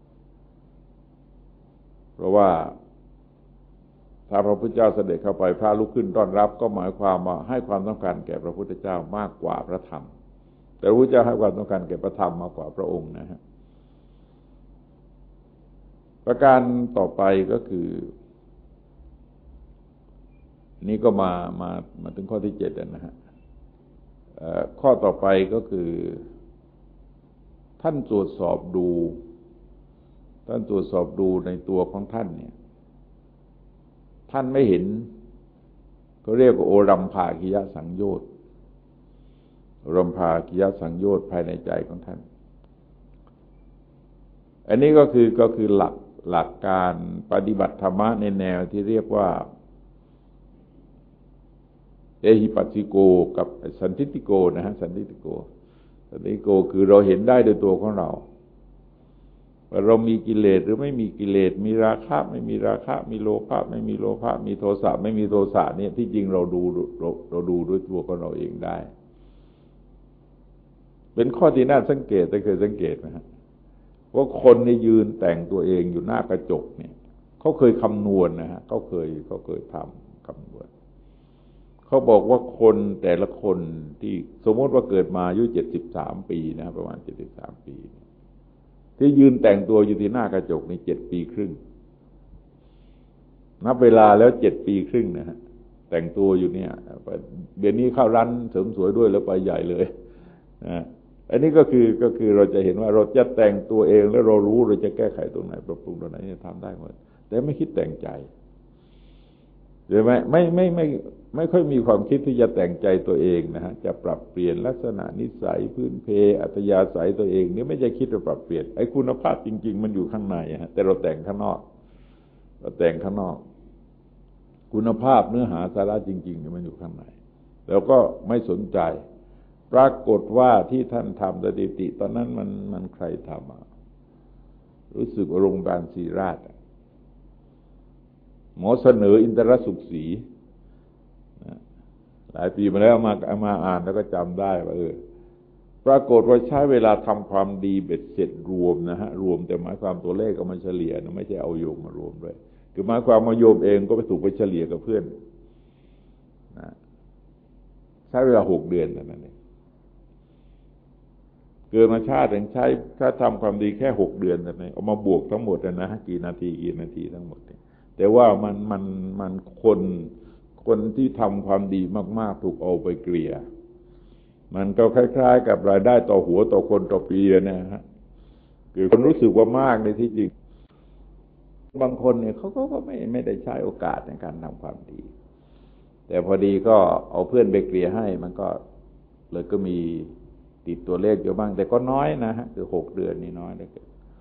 เพราะว่าถ้าพระพุทธเจ้าเสด็จเข้าไปพระลุกขึ้นต้อนรับก็หมายความว่าให้ความสำคัญแก่พระพุทธเจ้ามากกว่าพระธรรมแต่พระพุทธเจ้าให้ความสำคัญแก่พระธรรมมากกว่าพระองค์นะฮะประการต่อไปก็คือนี่ก็มามามาถึงข้อที่เจ็ดนะฮะข้อต่อไปก็คือท่านตรวจสอบดูท่านตรวจสอบดูในตัวของท่านเนี่ยท่านไม่เห็นเขาเรียกว่าโอรัมภาคิยสังโยชน์โอรัมภาคิยสังโยชน์ภายในใจของท่านอันนี้ก็คือก็คือหลักหลักการปฏิบัติธรรมะในแนวที่เรียกว่าเอหิปัสสิโกกับสันทิฏฐิโกนะฮะสันทิฏฐิโกสันิโกคือเราเห็นได้โดยตัวของเราว่าเรามีกิเลสหรือไม่มีกิเลสมีราคะไม่มีราคะมีโลภะไม่มีโลภะมีโทสะไม่มีโทสะเนี่ยที่จริงเราดูเราเราดูด้วยตัวของเราเองได้เป็นข้อที่น่าสังเกตแต่เคยสังเกตไหมฮะว่าคนในยืนแต่งตัวเองอยู่หน้ากระจกเนี่ยเขาเคยคำนวณนะฮะเขาเคยเขาเคยทำคำนวณเขาบอกว่าคนแต่ละคนที่สมมติว่าเกิดมาอายุเจ็ดสิบสามปีนะประมาณเจ็ดสิบสามปีที่ยืนแต่งตัวอยู่ที่หน้ากระจกนี่เจ็ดปีครึ่งนับเวลาแล้วเจ็ดปีครึ่งนะฮะแต่งตัวอยู่เนี่ยเดี๋ยวนี้เข้าร้านเสริมสวยด้วยแล้วไปใหญ่เลยนะอันนี้ก็คือก็คือเราจะเห็นว่าเราจะแต่งตัวเองแล้วเรารู้เราจะแก้ไขตรงไหนปรับปรุงตรงไหนจะทำได้หมดแต่ไม่คิดแต่งใจใช่ไหมไม่ไม่ไม่ไม่ค่อยมีความคิดที่จะแต่งใจตัวเองนะฮะจะปรับเปลี่ยนลักษณะนิสัยพื้นเพอัตยาศัยตัวเองนี่ไม่ใช่คิดจะปรับเปลี่ยนไอ้คุณภาพจริงๆมันอยู่ข้างในฮะแต่เราแต่งข้างนอกเราแต่งข้างนอกคุณภาพเนื้อหาสาระจริงๆเนี่ยมันอยู่ข้างในแล้วก็ไม่สนใจปรากฏว่าที่ท่านทำสถิติตอนนั้นมันมันใครทำอ่ะรู้สึกว่าโรงพยาบาลศรีราชหมอเสนออินทรสุขศรีหลายปีมาแล้วมาเอามาอ่านแล้วก็จำได้ว่าเออปรากฏว่าใช้เวลาทำความดีเบ็ดเสร็จรวมนะฮะรวมแต่หมายความตัวเลขก็มาเฉลี่ยนะไม่ใช่เอาโยมมารวมด้วยคือหมายความมาโยมเองก็ไปถูกไปเฉลี่ยกับเพื่อนนะใช้เวลาหกเดือนเท่านั้นเองเกิดมาชาติถึงใช้ถ้าทำความดีแค่หกเดือนเท่านั้นเอามาบวกทั้งหมดนะกี่นาทีกี่นาทีทั้งหมดแต่ว่ามันมันมันคนคนที่ทำความดีมากๆถูกเอาไปเกลี่ยมันก็คล้ายๆกับรายได้ต่อหัวต่อคนต่อปีนะฮะคือคนรู้สึกว่ามากในที่จริงบางคนเนี่ยเขาก็ไม่ไม่ได้ใช้โอกาสในการทำความดีแต่พอดีก็เอาเพื่อนไปเกลี่ยให้มันก็เลยก็มีติดตัวเลขอยู่บ้างแต่ก็น้อยนะฮะคือหกเดือนนี่น้อยเลย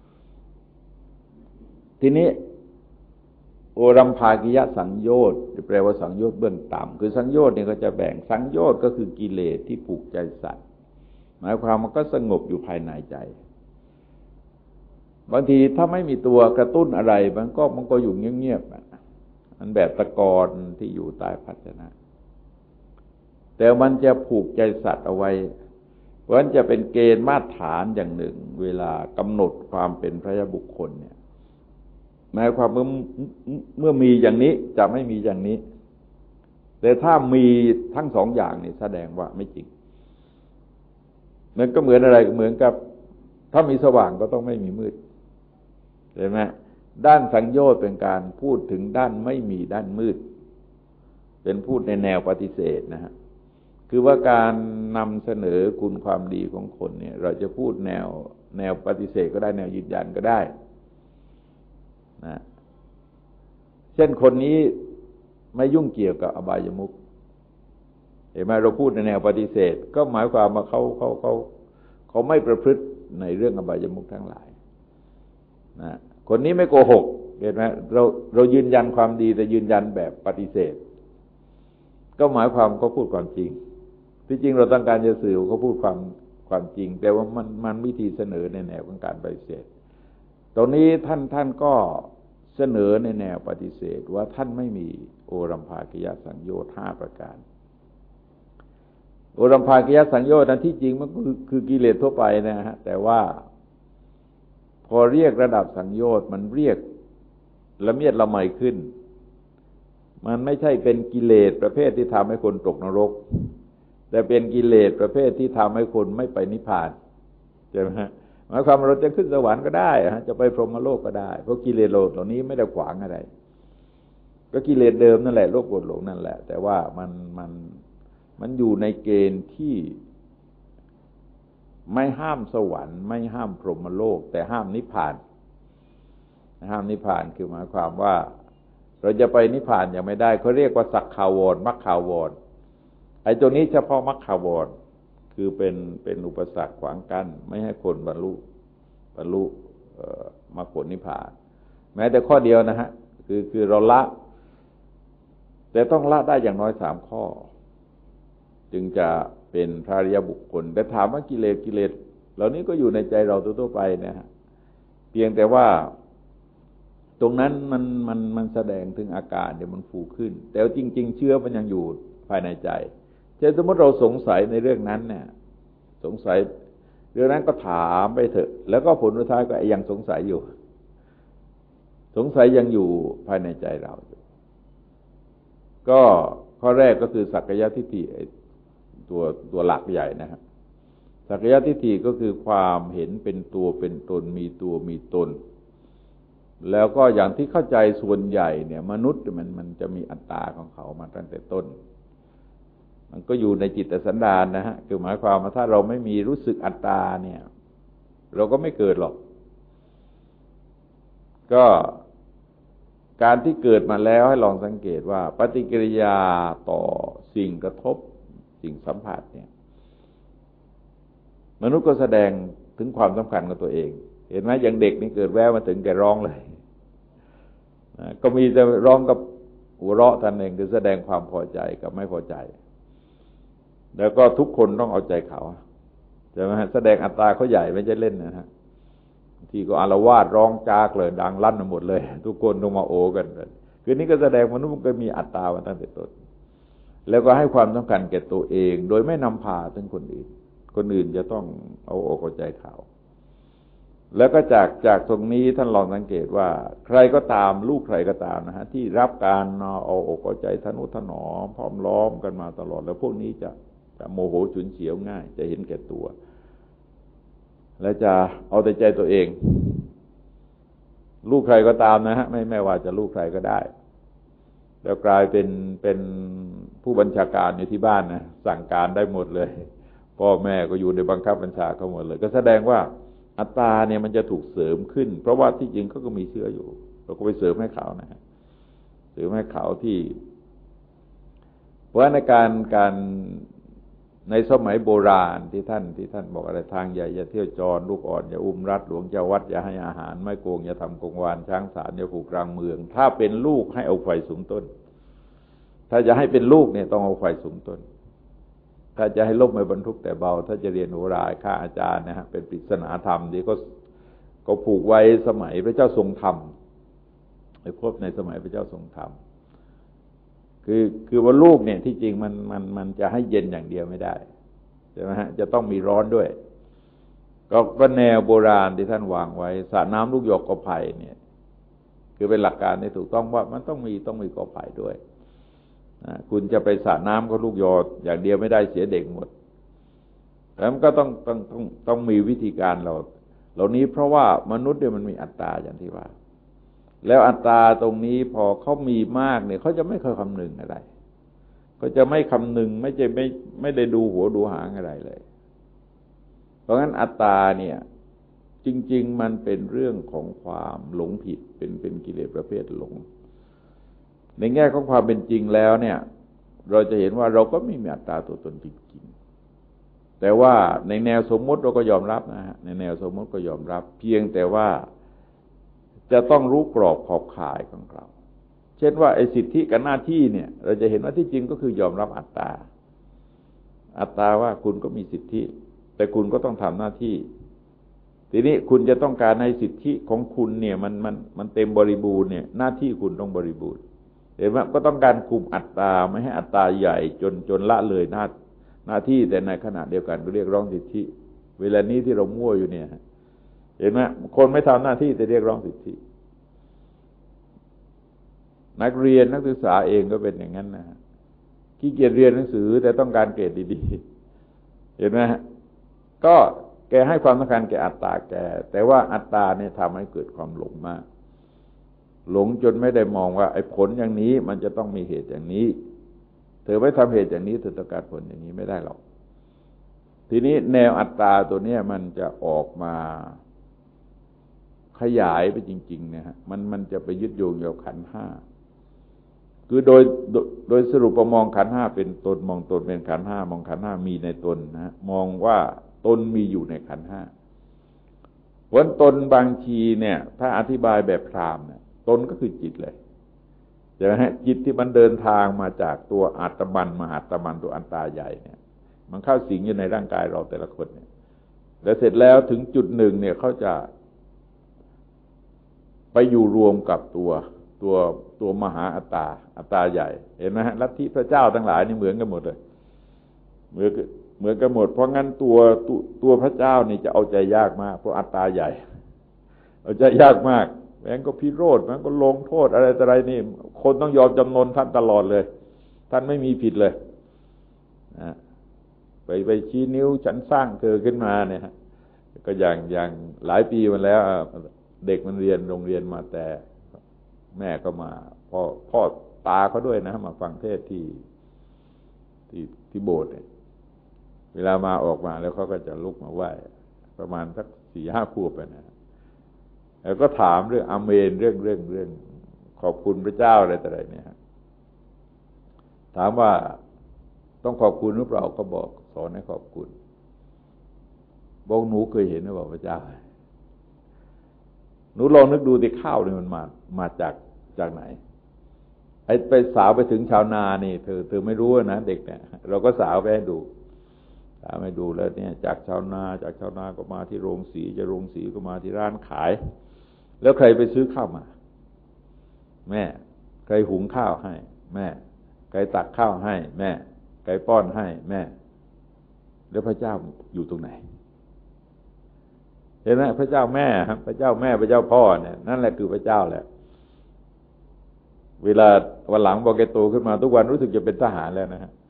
ทีนี้โอรัมภากิยสังโยชน์แปลว่าสังโยชน์เบื้องต่ำคือสังโยชน์เนี่ยก็จะแบ่งสังโยชน์ก็คือกิเลสที่ผูกใจสัตว์หมายความมันก็สงบอยู่ภายในใจบางทีถ้าไม่มีตัวกระตุ้นอะไรมันก็มันก็อยู่เงียบๆมันแบบตะกอนที่อยู่ใต้ภาชนะแต่มันจะผูกใจสัตว์เอาไว้เพราะฉะนั้นจะเป็นเกณฑ์มาตรฐานอย่างหนึ่งเวลากำหนดความเป็นพระยาบุคคลเนี่ยหมายความว่าเมื่อมีอย่างนี้จะไม่มีอย่างนี้แต่ถ้ามีทั้งสองอย่างนี่แสดงว่าไม่จริงมันก็เหมือนอะไรเหมือนกับถ้ามีสว่างก็ต้องไม่มีมืดเห็นไหมด้านสังโยชน์เป็นการพูดถึงด้านไม่มีด้านมืดเป็นพูดในแนวปฏิเสธนะฮะคือว่าการนำเสนอคุณความดีของคนเนี่ยเราจะพูดแนวแนวปฏิเสธก็ได้แนวยืนยันก็ได้นะเช่นคนนี้ไม่ยุ่งเกี่ยวกับอบายมุขเห็นไหมเราพูดในแนวปฏิเสธก็หมายความว่าเขาเขาเขาเขาไม่ประพฤติในเรื่องอบายมุขทั้งหลายนะคนนี้ไม่โกหกเห็นไหมเราเรายืนยันความดีแต่ยืนยันแบบปฏิเสธก็หมายความเขาพูดความจริงที่จริงเราต้องการจะสื่อเขาพูดความความจริงแต่ว่ามันมันวิธีเสนอในแนวของการปฏิเสธตรงนี้ท่านท่านก็เสนอในแนวปฏิเสธว่าท่านไม่มีโอรัมภากิยสังโยชน์ห้าประการโอรัมภากิยสังโยชน์นั้นที่จริงมันคือคือกิเลสทั่วไปนะฮะแต่ว่าพอเรียกระดับสังโยชน์มันเรียกละเมียดละไมขึ้นมันไม่ใช่เป็นกิเลสประเภทที่ทำให้คนตกนรกแต่เป็นกิเลสประเภทที่ทำให้คนไม่ไปนิพพานใช่ไหมฮะหมายความว่าเราจะขึ้นสวรรค์ก็ได้จะไปพรหมโลกก็ได้เพราะกิเลสเหล่านี้ไม่ได้ขวางอะไรก็กิเลสเดิมนั่นแหละโลภโกรธหลงนั่นแหละแต่ว่ามันมันมันอยู่ในเกณฑ์ที่ไม่ห้ามสวรรค์ไม่ห้ามพรหมโลกแต่ห้ามนิพพานห้ามนิพพานคือหมายความว่าเราจะไปนิพพานยังไม่ได้เขาเรียกว่าสักขาวรมรรคขาวรไอ้ตัวนี้เฉพาะมรรคขาวรคือเป็นเป็นอุปสรรคขวางกั้นไม่ให้คนบรรลุบรรลุมรรคผลนิพพานแม้แต่ข้อเดียวนะฮะคือคือเราละแต่ต้องละได้อย่างน้อยสามข้อจึงจะเป็นพระอริยบุคคลแต่ถามว่ากิเลสกิเลสเหล่านี้ก็อยู่ในใจเราทั่วๆไปนะฮะเพียงแต่ว่าตรงนั้นมันมันมันแสดงถึงอาการเดี๋ยวมันฟูขึ้นแต่จริงๆเชื้อมันยังอยู่ภายในใจเช่นสมมติเราสงสัยในเรื่องนั้นเนี่ยสงสัยเรื่องนั้นก็ถามไปเถอะแล้วก็ผลสุดท้ายก็ยังสงสัยอยู่สงสัยยังอยู่ภายในใจเราก็ข้อแรกก็คือสักกายทิฏฐิตัวตัวหลักใหญ่นะครับสักกายทิฏฐิก็คือความเห็นเป็นตัวเป็นตนมีตัวมีตนแล้วก็อย่างที่เข้าใจส่วนใหญ่เนี่ยมนุษย์มันมันจะมีอัตตาของเขามาตั้งแต่ต้นมันก็อยู่ในจิตสันดานนะฮะคือหมายความว่าถ้าเราไม่มีรู้สึกอัตตาเนี่ยเราก็ไม่เกิดหรอกก็การที่เกิดมาแล้วให้ลองสังเกตว่าปฏิกิริยาต่อสิ่งกระทบสิ่งสัมผัสเนี่ยมนุษย์ก็แสดงถึงความสำคัญของตัวเองเห็นไหมอย่างเด็กนี่เกิดแววมาถึงแกร้องเลยก็มีแต่ร้องกับหัวเราะท่านเองคือแสดงความพอใจกับไม่พอใจแล้วก็ทุกคนต้องเอาใจเขาใช่ไหมแสดงอัตตาเขาใหญ่ไม่ใช่เล่นนะฮะที่ก็อาละวาดร้องจากเลยดังลั่นหมดเลยทุกคนต้องมาโอกันคือนี่ก็แสดงมนุษย์มันก็มีอัตตามาตั้งแต่ต้นแล้วก็ให้ความสำคัญแก่ตัวเองโดยไม่นำพาถึงคนอื่นคนอื่นจะต้องเอาอกเอาใจเขาแล้วก็จากจากตรงนี้ท่านลองสังเกตว่าใครก็ตามลูกใครก็ตามนะฮะที่รับการเอาอกเอาใจทนุถนอมพร้อมล้อมกันมาตลอดแล้วพวกนี้จะจะโมโหฉุนเฉียวง่ายจะเห็นแก่ตัวและจะเอาแต่ใจตัวเองลูกใครก็ตามนะฮะไม่ไม่ว่าจะลูกใครก็ได้แล้วกลายเป็นเป็นผู้บัญชาการอยู่ที่บ้านนะสั่งการได้หมดเลยพ่อแม่ก็อยู่ในบังคับบัญชาเขาหมดเลยก็แสดงว่าอัตตาเนี่ยมันจะถูกเสริมขึ้นเพราะว่าที่จริงเขาก็มีเชื้ออยู่เราก็ไปเสริมให้เขานะฮะเสริมให้เขาที่เพราะในการการในสมัยโบราณที่ท่านที่ท่านบอกอะไรทางใหญ่อย่าเที่ยวจรลูกอ่อนอย่าอุ้มรัดหลวงเจ้าวัดอย่าให้อาหารไม่โกงอย่าทำกงวานช้างสารอย่าผูกกลางเมืองถ้าเป็นลูกให้เอาไฟสูงต้นถ้าจะให้เป็นลูกเนี่ยต้องเอาไฟสูงต้นถ้าจะให้ล่มไม่บรรทุกแต่เบาถ้าจะเรียนโหราค่าอาจารย์นะฮะเป็นปริศนาธรรมที่ก็ก็ผูกไว้สมัยพระเจ้าทรงธรรมไปพบในสมัยพระเจ้าทรงธรรมคือคือว่าลูกเนี่ยที่จริงมันมันมันจะให้เย็นอย่างเดียวไม่ได้ใช่ไหมฮะจะต้องมีร้อนด้วยก็ว่าแนวโบราณที่ท่านวางไว้สระน้ำลูกหยกกอไผ่เนี่ยคือเป็นหลักการที่ถูกต้องว่ามันต้องมีต้องมีกอไผ่ด้วยคุณจะไปสระน้ำก็ลูกยออย่างเดียวไม่ได้เสียเด็กหมดแล้วมันก็ต้องต้องต้องต้องมีวิธีการเราเหล่านี้เพราะว่ามนุษย์เนี่ยมันมีอัตตาอย่างที่ว่าแล้วอัตตาตรงนี้พอเขามีมากเนี่ยเขาจะไม่เคยคำนึงอะไรเขาจะไม่คำนึงไม่จะไม่ไม่ได้ดูหัวดูหางอะไรเลยเพราะงั้นอัตตาเนี่ยจริงๆมันเป็นเรื่องของความหลงผิดเป็นเป็นกิเลสประเภทหลงในแง่ของความเป็นจริงแล้วเนี่ยเราจะเห็นว่าเราก็ไม่มีอัตตาตัวตนจริงๆแต่ว่าในแนวสมมติเราก็ยอมรับนะฮะในแนวสมมติก็ยอมรับเพียงแต่ว่าจะต้องรู้กรอบขอบข่ายของเราเช่นว่าไอ้สิทธิกับหน้าที่เนี่ยเราจะเห็นว่าที่จริงก็คือยอมรับอัตตาอัตตาว่าคุณก็มีสิทธิแต่คุณก็ต้องทำหน้าที่ทีนี้คุณจะต้องการให้สิทธิของคุณเนี่ยมันมันมันเต็มบริบูรณ์เนี่ยหน้าที่คุณต้องบริบูรณ์เห็นไหมก็ต้องการคุมอัตตาไม่ให้อัตตาใหญ่จนจนละเลยหน้าหน้าที่แต่ในขณะเดียวกันก็เรียกร้องสิทธิเวลานี้ที่เรามั่วอยู่เนี่ยเห็นไหมคนไม่ทำหน้าที่แต่เรียกร้องสิทธินักเรียนนักศึกษาเองก็เป็นอย่างนั้นนะขี้เกียจเรียนหนังสือแต่ต้องการเกรดดีๆเห็นไหมก็แกให้ความสำคัญแก่อัตตาแกแต่ว่าอัตตาเนี่ยทำให้เกิดความหลงมากหลงจนไม่ได้มองว่าไอ้ผลอย่างนี้มันจะต้องมีเหตุอย่างนี้เธอไม่ทำเหตุอย่างนี้เธอต้องการผลอย่างนี้ไม่ได้หรอกทีนี้แนวอัตตาตัวนี้มันจะออกมาขยายไปจริงๆนะฮะมันมันจะไปยึดโยงกับขันธ์ห้าคือโดยโดยสรุปมองขันธ์ห้าเป็นตนมองตนเป็นขันธ์ห้ามองขันธ์ห้ามีในตนนะมองว่าตนมีอยู่ในขันธ์ห้าวันตนบางทีเนี่ยถ้าอธิบายแบบพราหมณ์เนี่ยตนก็คือจิตเลยใช่ไหมฮะจิตที่มันเดินทางมาจากตัวอาตมันมหาตมันตัวอัตตาใหญ่เนี่ยมันเข้าสิงอยู่ในร่างกายเราแต่ละคนเนี่ยแล้วเสร็จแล้วถึงจุดหนึ่งเนี่ยเขาจะไปอยู่รวมกับตัวตัวตัวมหาอัตตาอัตตาใหญ่เห็นไหมฮะลัทธิพระเจ้าทั้งหลายนี่เหมือนกันหมดเลยเหมือนเหมือนกันหมดเพราะงั้นตัวตัวตัวพระเจ้านี่จะเอาใจยากมากเพราะอัตตาใหญ่เอาใจยากมากแม้ก็พิโรธแม้ก็ลงโทษอะไรต่ออะไรนี่คนต้องยอมจำนนท่านตลอดเลยท่านไม่มีผิดเลยนะไปไปชี้นิ้วฉันสร้างเธอขึ้นมาเนี่ยก็อย่างอย่างหลายปีมาแล้วเด็กมันเรียนโรงเรียนมาแต่แม่ก็มาพ่อพ่อตาเขาด้วยนะมาฟังเทศที่ที่ที่โบสถ์เนี่ยเวลามาออกมาแล้วเขาก็จะลุกมาไหว้ประมาณสักสี่ห้าขวบไปนะแล้วก็ถามเรื่องอาเมนเรื่องเรื่องเรื่องขอบคุณพระเจ้าอะไรต่ออะไรเนี่ยถามว่าต้องขอบคุณหรือเปล่าก็บอกสอนให้ขอบคุณบอกหนูเคยเห็นหรือเปล่าพระเจ้าหนูลองนึกดูที่ข้าวนี่มันมามาจากจากไหนไอ้ไปสาวไปถึงชาวนานี่เธอเธอไม่รู้นะเด็กเนี่ยเราก็สาวไปให้ดูสาวให้ดูแล้วเนี่ยจากชาวนาจากชาวนาก็มาที่โรงสีจากโรงสีก็มาที่ร้านขายแล้วใครไปซื้อข้าวมาแม่ใครหุงข้าวให้แม่ใครตักข้าวให้แม่ใครป้อนให้แม่แล้วพระเจ้าอยู่ตรงไหนเห็นไหมพระเจ้าแม่ครับพระเจ้าแม่พระเจ้าพ่อเนี่ยนั่นแหละคือพระเจ้าแหละเวลาวันหลังบอกแกโตขึ้นมาทุกวันรู้สึกจะเป็นทหารแล้วนะฮะ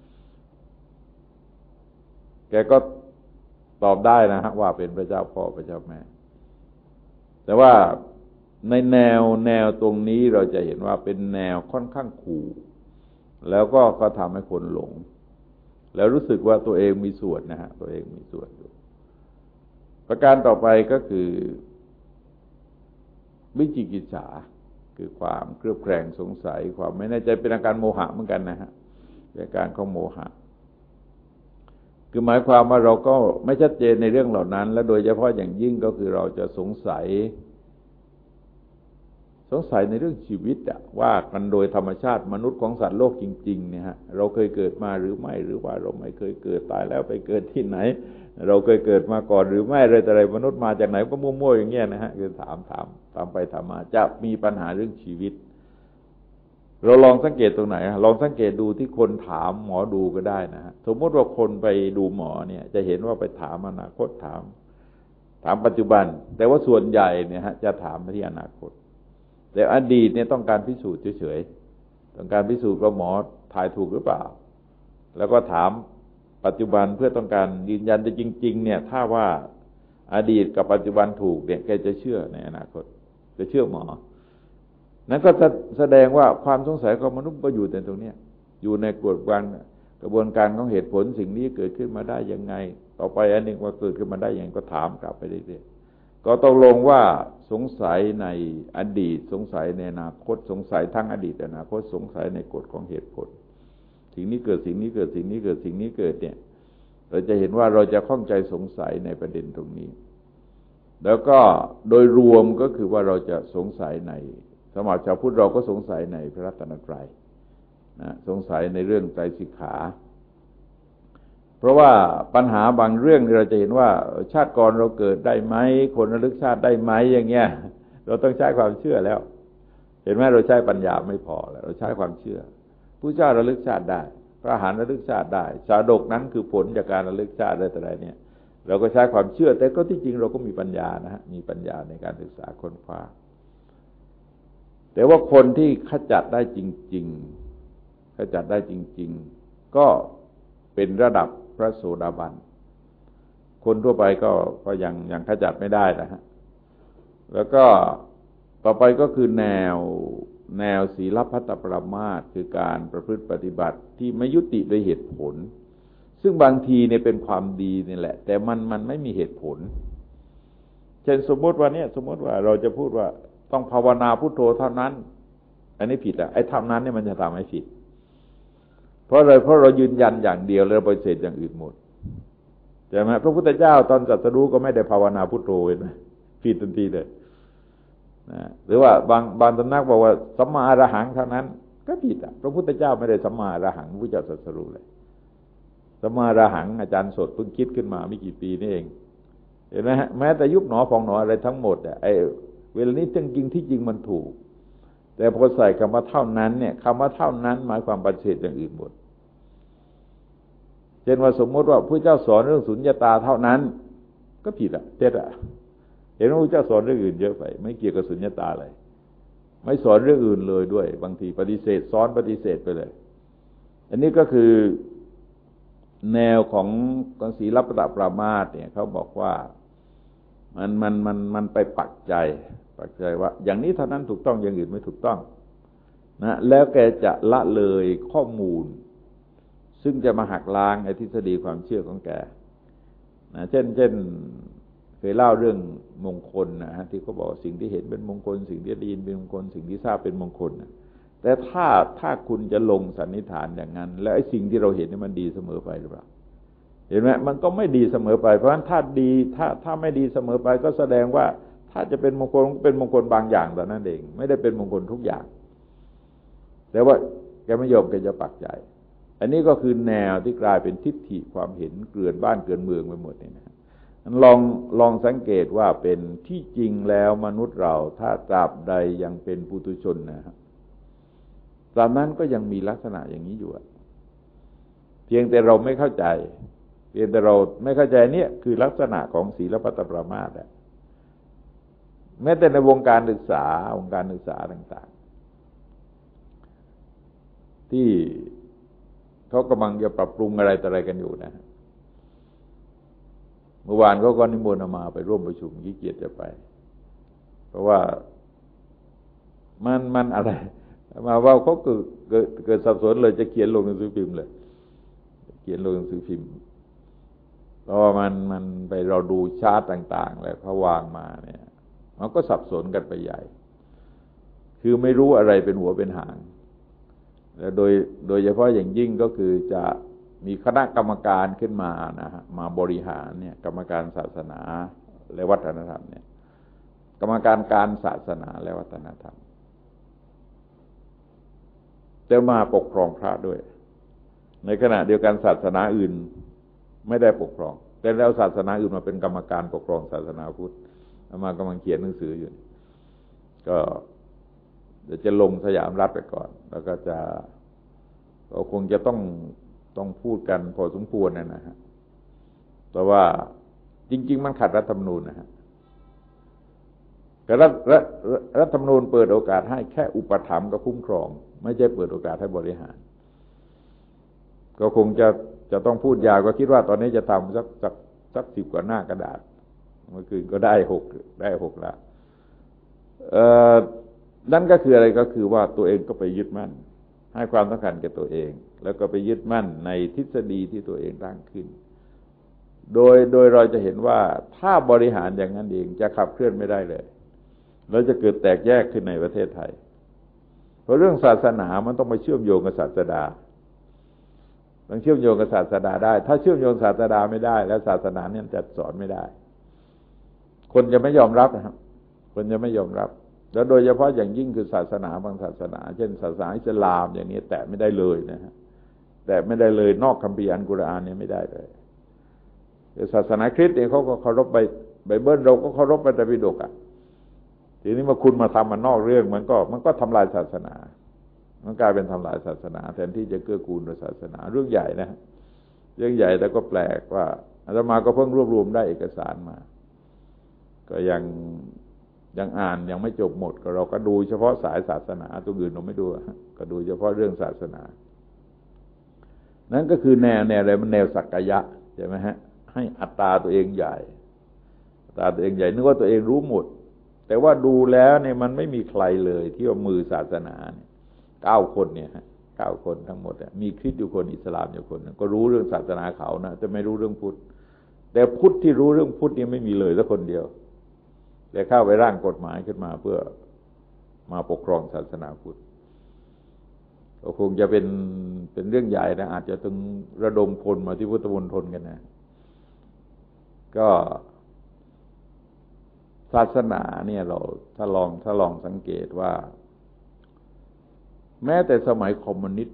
แกก็ตอบได้นะฮะว่าเป็นพระเจ้าพ่อพระเจ้าแม่แต่ว่าในแนวแนวตรงนี้เราจะเห็นว่าเป็นแนวค่อนข้างขู่แล้วก็ก็ทำให้คนหลงแล้วรู้สึกว่าตัวเองมีส่วนนะฮะตัวเองมีส่วนอยู่ประการต่อไปก็คือวิจิกิจฉาคือความเครือบแคลงสงสัยความไม่แน่ใจเป็นอาการโมหะเหมือนกันนะฮะเป็นอาการของโมหะคือหมายความว่าเราก็ไม่ชัดเจนในเรื่องเหล่านั้นและโดยเฉพาะอย่างยิ่งก็คือเราจะสงสัยสงสัยในเรื่องชีวิตอะว่ากันโดยธรรมชาติมนุษย์ของสัตว์โลกจริงๆเนี่ยฮะเราเคยเกิดมาหรือไม่หรือว่าเราไม่เคยเกิดตายแล้วไปเกิดที่ไหนเราเคยเกิดมาก่อนหรือไม่อะไรแต่อะไรมนุษย์มาจากไหนก็มั่วๆอย่างเงี้ยนะฮะคือถามถามถามไปถามมาจะมีปัญหาเรื่องชีวิตเราลองสังเกตตรงไหนลองสังเกตดูที่คนถามหมอดูก็ได้นะฮะสมมติว่าคนไปดูหมอเนี่ยจะเห็นว่าไปถามอนาคตถามถามปัจจุบันแต่ว่าส่วนใหญ่เนี่ยฮะจะถามไปที่อนาคตแต่อดีตเนี่ยต้องการพิสูจน์เฉยๆต้องการพิสูจน์ว่าหมอทายถูกหรือเปล่าแล้วก็ถามปัจจุบันเพื่อต้องการยืนยันแต่จริงๆเนี่ยถ้าว่าอดีตกับปัจจุบันถูกเนี่ยแกจะเชื่อในอนาคตจะเชื่อหมอนั้นก็แสดงว่าความสงสัยของมนุษย์ก็อยู่แต่ตรงนี้อยู่ในกระบวนการกระบวนการของเหตุผลสิ่งนี้เกิดขึ้นมาได้ยังไงต่อไปอันหนึ่งว่าเกิดขึ้นมาได้ยังไงก็ถามกลับไปเรื่อยๆก็ตกลงว่าสงสัยในอดีตสงสัยในอนาคตสงสัยทั้งอดีตอนาคตสงสัยในกฎของเหตุผลสิ่งนี้เกิดสิ่งนี้เกิดสิ่งนี้เกิดสิ่งนี้เกิดเนี่ยเราจะเห็นว่าเราจะข้องใจสงสัยในประเด็นตรงนี้แล้วก็โดยรวมก็คือว่าเราจะสงสัยในสมัยชาวพุทธเราก็สงสัยในพระรัตนตรัยนะสงสัยในเรื่องไตรสิกขาเพราะว่าปัญหาบางเรื่องเราจะเห็นว่าชาติก่อนเราเกิดได้ไหมคนระลึกชาติได้ไหมอย่างเงี้ยเราต้องใช้ความเชื่อแล้วเห็นไหมเราใช้ปัญญาไม่พอแล้วเราใช้ความเชื่อผู้เจ้าระลึกชาติได้พระอรหันต์ระลึกชาติได้ชาดกนั้นคือผลจากการระลึกชาติอะไรต่ออะไรเนี่ยเราก็ใช้ความเชื่อแต่ก็ที่จริงเราก็มีปัญญานะฮะมีปัญญาในการศึกษาค้นคว้าแต่ว่าคนที่ขจัดได้จริงๆขจัดได้จริงๆก็เป็นระดับพระโสดาบันคนทั่วไปก็ก็ยังยังขจัดไม่ได้นะฮะแล้วก็ต่อไปก็คือแนวแนวศีลพัตตปรามาสคือการประพฤติปฏิบัติที่ไม่ยุติด้วยเหตุผลซึ่งบางทีเนี่ยเป็นความดีนี่แหละแต่มันมันไม่มีเหตุผลเช่นสมมติว่าเนี่ยสมมติว่าเราจะพูดว่าต้องภาวนาพุทโธเท่านั้นอันนี้ผิดอ่ะไอ้ทำนั้นเนี่ยมันจะทำให้ผิดเพราะอะไรเพราะเรายืนยันอย่างเดียวแล้วปฏิเสธอย่างอื่นหมดใช่ไหมพระพุทธเจ้าตอนตรัสรู้ก็ไม่ได้ภาวนาพุทโธเห็นไหมผิดทันทีเลยนะหรือว่าบางบางตำนักบอกว่าสัมมาอรหังเท่านั้นก็ผิดอ่ะพระพุทธเจ้าไม่ได้สัมมาอรหังพระพุทธเจ้าตรัสรู้เลยสัมมาระหังอาจารย์สดเพิ่งคิดขึ้นมาไม่กี่ปีนี่เองเห็นไหมฮะแม้แต่ยุบหนอพองหนออะไรทั้งหมดอ่ะไอ้เวลานี้จริงๆที่จริงมันถูกแต่พอใส่คำว่าเท่านั้นเนี่ยคำว่าเท่านั้นหมายความปฏิเสธอย่างอื่นหมดเช่นว่าสมมติว่าพระเจ้าสอนเรื่องสุญญตาเท่านั้นก็ผิดอ่ะเท็จอ่ะเห็นว่าพระเจ้าสอนเรื่องอื่นเยอะไปไม่เกี่ยวกับสุญญตาเลยไม่สอนเรื่องอื่นเลยด้วยบางทีปฏิเสธซ้อนปฏิเสธไปเลยอันนี้ก็คือแนวของศีลปตปรามาสเนี่ยเขาบอกว่ามันมันมันมันไปปักใจปักใจว่าอย่างนี้เท่านั้นถูกต้องอย่างอื่นไม่ถูกต้องนะแล้วแกจะละเลยข้อมูลซึ่งจะมาหักล้างไอ้ทฤษฎีความเชื่อของแกนะเช่นเช่นเคยเล่าเรื่องมงคลนะฮะที่เขาบอกสิ่งที่เห็นเป็นมงคลสิ่งที่ได้ยินเป็นมงคลสิ่งที่ทราบเป็นมงคลนะแต่ถ้าถ้าคุณจะลงสันนิษฐานอย่างนั้นแล้วไอ้สิ่งที่เราเห็นนี่มันดีเสมอไปหรือเปล่าเห็นไหมมันก็ไม่ดีเสมอไปเพราะฉะนั้นถ้าดีถ้าถ้าไม่ดีเสมอไปก็แสดงว่าถ้าจะเป็นมงคลก็เป็นมงคลบางอย่างแต่นั้นเองไม่ได้เป็นมงคลทุกอย่างแต่ว่าแกไม่ยอมแกจะปักใจอันนี้ก็คือแนวที่กลายเป็นทิฏฐิความเห็นเกลื่อนบ้านเกลื่อนเมืองไปหมดเนี่ยนะลองลองสังเกตว่าเป็นที่จริงแล้วมนุษย์เราถ้าตราบใดยังเป็นปุถุชนนะครับตราบนั้นก็ยังมีลักษณะอย่างนี้อยู่เพียงแต่เราไม่เข้าใจเพียงแต่เราไม่เข้าใจเนี่ยคือลักษณะของศีลปตปรามาสอ่ะแม้แต่ในวงการศึกษาวงการศึกษาต่างๆที่เขากำลังจะปรับปรุงอะไรต่ออะไรกันอยู่นะเมื่อวานเขาก็นิมนต์มาไปร่วมประชุมขี้เกียจจะไปเพราะว่ามันมันอะไรมาว่าเขาเกิดเกิดเกิดสับสนเลยจะเขียนลงหนังสือพิมพ์เลยเขียนลงหนังสือพิมพ์เพราะว่ามันมันไปเราดูชาร์ตต่างๆแล้วเขาวางมาเนี่ยมันก็สับสนกันไปใหญ่คือไม่รู้อะไรเป็นหัวเป็นหางแล้วโดยโดยเฉพาะอย่างยิ่งก็คือจะมีคณะกรรมการขึ้นมานะฮะมาบริหารเนี่ยกรรมการศาสนาและวัฒนธรรมเนี่ยกรรมการการศาสนาและวัฒนธรรมจะมาปกครองพระด้วยในขณะเดียวกันศาสนาอื่นไม่ได้ปกครองแต่แล้วศาสนาอื่นมาเป็นกรรมการปกครองศาสนาพุทธมากำลังเขียนหนังสืออยู่ก็เดี๋ยวจะลงสยามรัฐไปก่อนแล้วก็จะก็คงจะต้องต้องพูดกันพอสมควรนะฮะแต่ว่าจริงๆมันขัดรัฐธรรมนูญนะฮะแต่รัฐรัฐรัฐธรรมนูญเปิดโอกาสให้แค่อุปถัมภ์กับคุ้มครองไม่ใช่เปิดโอกาสให้บริหารก็คงจะจะต้องพูดยาวก็คิดว่าตอนนี้จะทำสักสักสักสิบกว่าหน้ากระดาษเมื่อคืนก็ได้หกได้หกละเอ่อนั่นก็คืออะไรก็คือว่าตัวเองก็ไปยึดมั่นให้ความสำคัญแก่ตัวเองแล้วก็ไปยึดมั่นในทฤษฎีที่ตัวเองตั้งขึ้นโดยโดยเราจะเห็นว่าถ้าบริหารอย่างนั้นเองจะขับเคลื่อนไม่ได้เลยแล้วจะเกิดแตกแยกขึ้นในประเทศไทยเพราะเรื่องศาสนามันต้องไปเชื่อมโยงกับศาสดาต้องเชื่อมโยงกับศาสดาได้ถ้าเชื่อมโยงศาสดาไม่ได้แล้วศาสนาเนี่ยจะสอนไม่ได้คนจะไม่ยอมรับนะครับคนจะไม่ยอมรับแล้วโดยเฉพาะอย่างยิ่งคือศาสนาบางศาสนาเช่นศาสนาอิสลามอย่างนี้แตะไม่ได้เลยนะฮะแตะไม่ได้เลยนอกคัมภีร์อัลกุรอานเนี่ยไม่ได้เลยแต่ศาสนาคริสต์เนี่ยเขาก็เคารพไบไบเบิลเราก็เคารพพระไตรปิฎกอ่ะทีนี้มาคุณมาทำมันนอกเรื่องมันก็มันก็ทำลายศาสนามันกลายเป็นทำลายศาสนาแทนที่จะเกื้อกูลต่อศาสนาเรื่องใหญ่นะเรื่องใหญ่แต่ก็แปลกว่าอาตมาก็เพิ่งรวบรวมได้เอกสารมาก็ยังยังอ่านยังไม่จบหมดก็เราก็ดูเฉพาะสายศาสนาตัวอื่นเราไม่ดูก็ดูเฉพาะเรื่องศาสนานั่นก็คือแนวแนวอะไรมันแนวสักกายะใช่ไหมฮะให้อัตตาตัวเองใหญ่อัตตาตัวเองใหญ่นึกว่าตัวเองรู้หมดแต่ว่าดูแล้วเนี่ยมันไม่มีใครเลยที่ว่ามือศาสนาเนี่ยเก้าคนเนี่ยฮะเก้าคนทั้งหมดมีคริสต์อยู่คนอิสลามอยู่คนก็รู้เรื่องศาสนาเขานะจะไม่รู้เรื่องพุทธแต่พุทธที่รู้เรื่องพุทธนี่ไม่มีเลยสักคนเดียวแต่เข้าไปร่างกฎหมายขึ้นมาเพื่อมาปกครองศาสนาพุทธก็คงจะเป็นเป็นเรื่องใหญ่นะอาจจะต้องระดมพลมาที่พุทธมณฑลกันนะก็ศาสนาเนี่ยเราถ้าลองถ้าลองสังเกตว่าแม้แต่สมัยคอมมิวนิสต์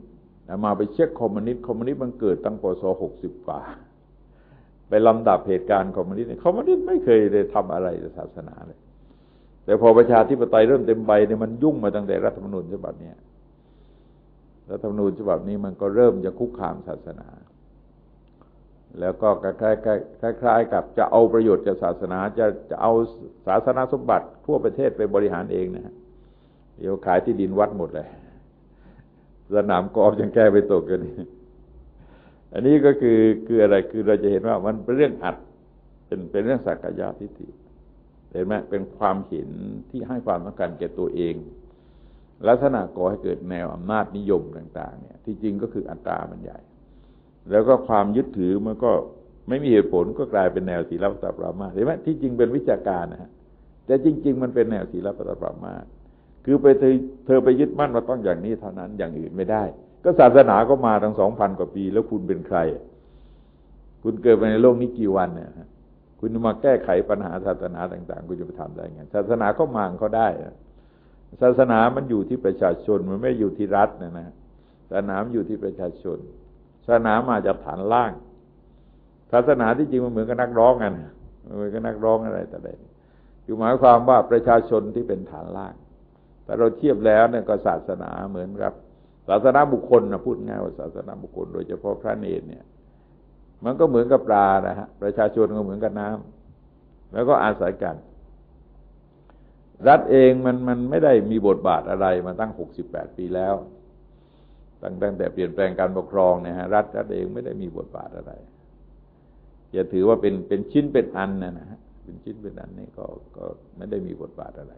มาไปเช็คคอมมิวนิสต์คอมมิวนิสต์มันเกิดตั้งปศหกสิบกว่าไปลำดับเหตุการณ์คอมมิวนิสต์คอมมิวนิสต์ไม่เคยได้ทำอะไรกับศาสนาเลยแต่พอประชาธิปไตยเริ่มเต็มใบเนี่ยมันยุ่งมาตั้งแต่รัฐธรรมนูญฉบับนี้รัฐธรรมนูญฉบับนี้มันก็เริ่มจะคุกคามศาสนาแล้วก็คล้ายๆคล้ายๆกับจะเอาประโยชน์จากศาสนาจะจะเอาศาสนาสมบัติทั่วประเทศไปบริหารเองนะฮะเดี๋ยวขายที่ดินวัดหมดเลยสนามกอล์ฟยังแก้ไปตกกันนี่อันนี้ก็คือคืออะไรคือเราจะเห็นว่ามันเป็นเรื่องอัดเป็นเป็นเรื่องสักกายทิฏฐิเห็นไหมเป็นความเห็นที่ให้ความสำคัญแก่ตัวเองลักษณะก่อให้เกิดแนวอำนาจนิยมต่างๆเนี่ยที่จริงก็คืออัตตามันใหญ่แล้วก็ความยึดถือมันก็ไม่มีเหตุผลก็กลายเป็นแนวศีลปฏิปรามาสเห็นไหมที่จริงเป็นวิชาการนะฮะแต่จริงๆมันเป็นแนวศีลปฏิปรามาสคือไปเธอเธอไปยึดมั่นว่าต้องอย่างนี้เท่านั้นอย่างอื่นไม่ได้ก็ศาสนาก็มาทั้งสองพันกว่าปีแล้วคุณเป็นใครคุณเกิดมาในโลกนี้กี่วันเนี่ยคุณมาแก้ไขปัญหาศาสนาต่างๆคุณจะไปทำได้ไงศาสนาก็มาเขาได้ศาสนามันอยู่ที่ประชาชนมันไม่อยู่ที่รัฐนะนะศาสนาอยู่ที่ประชาชนศาสนามาจากฐานล่างศาสนาที่จริงมันเหมือนกับนักร้องกันเหมือนกับนักร้องอะไรแต่ใดอยู่หมายความว่าประชาชนที่เป็นฐานล่างแต่เราเทียบแล้วเนี่ยก็ศาสนาเหมือนกับศาสนาบุคคลนะพูดง่ายว่าศาสนาบุคคลโดยเฉพาะพระเนรเนี่ยมันก็เหมือนกับปลานะฮะประชาชนก็เหมือนกับน้ำแล้วก็อาศัยกันรัฐเองมันมันไม่ได้มีบทบาทอะไรมาตั้งหกสิบแปดปีแล้วตั้งแต่เปลี่ยนแปลงการปกครองเนี่ยฮะรัฐรัฐเองไม่ได้มีบทบาทอะไรอย่าถือว่าเป็นเป็นชิ้นเป็นอันนะนะฮะเป็นชิ้นเป็นอันนี่ก็ก็ไม่ได้มีบทบาทอะไร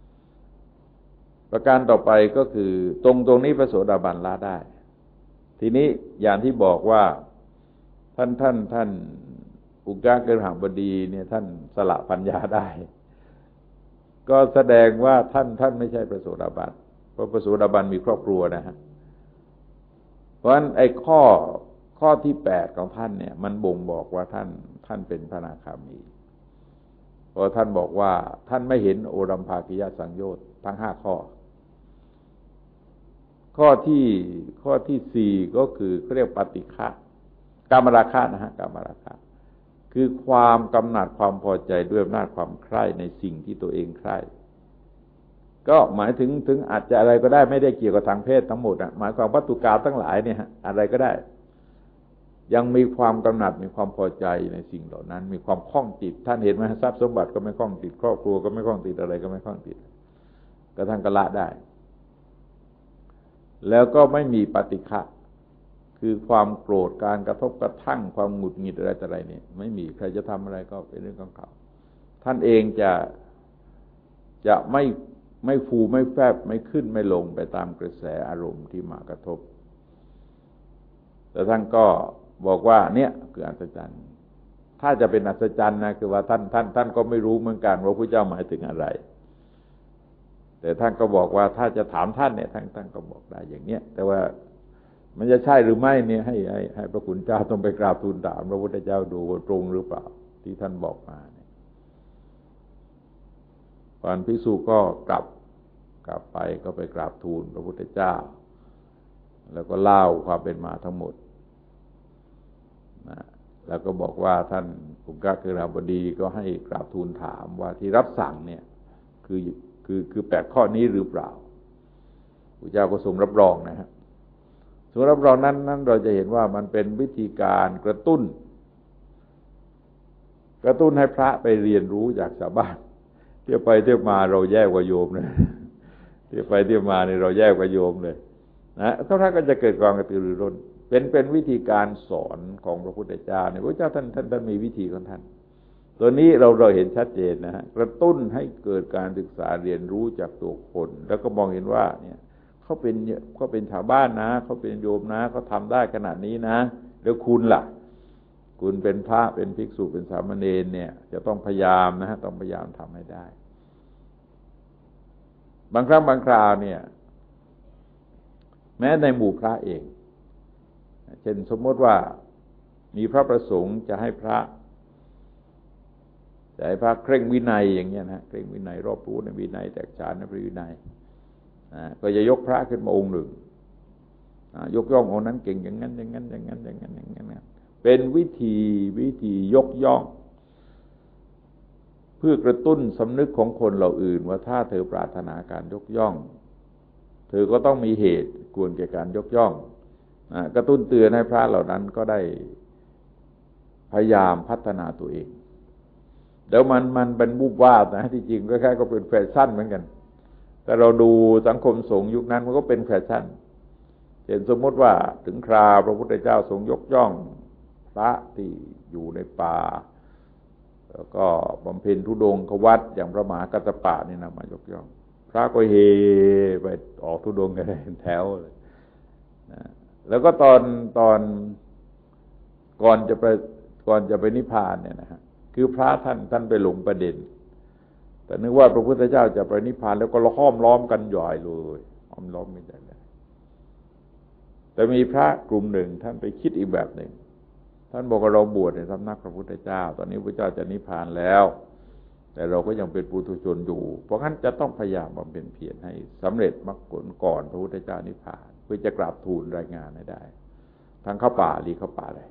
ประการต่อไปก็คือตรงตรงนี้พระโสดาบันละได้ทีนี้อย่างที่บอกว่าท่านท่านท่านอุกาเกหบดีเนี่ยท่านสละปัญญาได้ก็แสดงว่าท่านท่านไม่ใช่พระโสดาบันเพราะพระโสดาบันมีครอบครัวนะฮะเพราะฉะนั้นไอ้ข้อข้อที่แปดของท่านเนี่ยมันบ่งบอกว่าท่านท่านเป็นพระอนาคามีเพราะท่านบอกว่าท่านไม่เห็นโอรัมภากิยสังโยชน์ทั้งห้าข้อข้อที่ข้อที่สี่ก็คือเรียกปฏิฆะกามราคะนะฮะกามราคะคือความกำหนัดความพอใจด้วยอำนาจความใคร่ในสิ่งที่ตัวเองใคร่ก็หมายถึงถึงอาจจะอะไรก็ได้ไม่ได้เกี่ยวกับทางเพศทั้งหมดอ่ะหมายความวัตถุกรรมทั้งหลายเนี่ยฮะอะไรก็ได้ยังมีความกำหนัดมีความพอใจในสิ่งเหล่านั้นมีความคล้องติดท่านเห็นไหมทรัพย์สมบัติก็ไม่คล้องติดครอบครัวก็ไม่คล้องติดอะไรก็ไม่คล้องติดกระทั่งกละได้แล้วก็ไม่มีปฏิฆะคือความโกรธการกระทบกระทั่งความหงุดหงิดอะไรต่ออะไรเนี่ยไม่มีใครจะทำอะไรก็เป็นเรื่องของเขาท่านเองจะจะไม่ไม่ฟูไม่แฟบไม่ขึ้นไม่ลงไปตามกระแสอารมณ์ที่มากระทบแต่ท่านก็บอกว่าเนี่ยคืออัศจรรย์ถ้าจะเป็นอัศจรรย์นะคือว่าท่านท่านท่านก็ไม่รู้เหมือนกันว่าพระเจ้าหมายถึงอะไรแต่ท่านก็บอกว่าถ้าจะถามท่านเนี่ยท่านท่านก็บอกได้อย่างเนี้ยแต่ว่ามันจะใช่หรือไม่เนี่ยให้ให้ให้พระคุณเจ้าต้องไปกราบทูลถามพระพุทธเจ้าดูว่าตรงหรือเปล่าที่ท่านบอกมาเนี่ยก่อนภิกษุก็กลับกลับไปก็ไปกราบทูลพระพุทธเจ้าแล้วก็เล่าความเป็นมาทั้งหมดนะแล้วก็บอกว่าท่านอุกาเกหบดีก็ให้กราบทูลถามว่าที่รับสั่งเนี่ยคือคือคือแปดข้อนี้หรือเปล่าพระเจ้าก็ทรงรับรองนะครับทรงรับรองนั้นนั้นเราจะเห็นว่ามันเป็นวิธีการกระตุ้นกระตุ้นให้พระไปเรียนรู้จากชาวบ้านเที่ยวไปเที่ยวมาเราแย่กว่าโยมเลยเที่ยวไปเที่ยวมาเนี่ยเราแย่กว่าโยมเลยนะท่านก็จะเกิดความกระตือรือร้นเป็นเป็นวิธีการสอนของพระพุทธเจ้าเนี่ยพระเจ้าท่านท่านท่านมีวิธีของท่านตัวนี้เราเราเห็นชัดเจนนะฮะกระตุ้นให้เกิดการศึกษาเรียนรู้จากตัวคนแล้วก็มองเห็นว่าเนี่ยเขาเป็นเขาเป็นชาวบ้านนะเขาเป็นโยมนะเขาทำได้ขนาดนี้นะแล้วคุณล่ะคุณเป็นพระเป็นภิกษุเป็นสามเณรเนี่ยจะต้องพยายามนะฮะต้องพยายามทำให้ได้บางครั้งบางคราวเนี่ยแม้ในหมู่พระเองเช่นสมมติว่ามีพระประสงค์จะให้พระจะให้พระเคร่งวินัยอย่างเงี้ยนะเคร่งวินัยรอบรู้ในวินัยแตกฉานในพระวินัยนะก็จะยกพระขึ้นมาองค์หนึ่งยกย่ององค์นั้นเก่งอย่างนั้นอย่างนั้นอย่างนั้นอย่างนั้นอย่างนั้นเป็นวิธีวิธียกย่องเพื่อกระตุ้นสำนึกของคนเหล่าอื่นว่าถ้าเธอปรารถนาการยกย่องเธอก็ต้องมีเหตุควรแก่การยกย่องกระตุ้นเตือนให้พระเหล่านั้นก็ได้พยายามพัฒนาตัวเองแล้วมันมันเป็นบุบวาบนะที่จริงก็แค่ก็เป็นแฟชั่นเหมือนกันแต่เราดูสังคมสงฆ์ยุคนั้นมันก็เป็นแฟชั่นเช่นสมมติว่าถึงคราพระพุทธเจ้าทรงยกย่องพระที่อยู่ในป่าแล้วก็บำเพ็ญธุดงควัตรอย่างพระมหากัสสปะนี่นะมายกย่องพระก็เฮไปออกธุดงกันเป็นแถวเลยนะแล้วก็ตอนตอนก่อนจะไปก่อนจะไปนิพพานเนี่ยนะฮะคือพระท่านท่านไปหลงประเด็นแต่นึกว่าพระพุทธเจ้าจะไปนิพพานแล้วก็ล้อมล้อมกันย่อยเลยล้อมล้อมไม่ได้เลยแต่มีพระกลุ่มหนึ่งท่านไปคิดอีกแบบหนึ่งท่านบอกว่าเราบวชในสำนักพระพุทธเจ้าตอนนี้พระเจ้าจะนิพพานแล้วแต่เราก็ยังเป็นปุถุชนอยู่เพราะงั้นจะต้องพยายามบำเพ็ญเพียรให้สำเร็จมรรคผลก่อนพระพุทธเจ้านิพพานเพื่อจะกราบทูลรายงานให้ได้ทางเข้าป่าหลีเข้าป่าเลย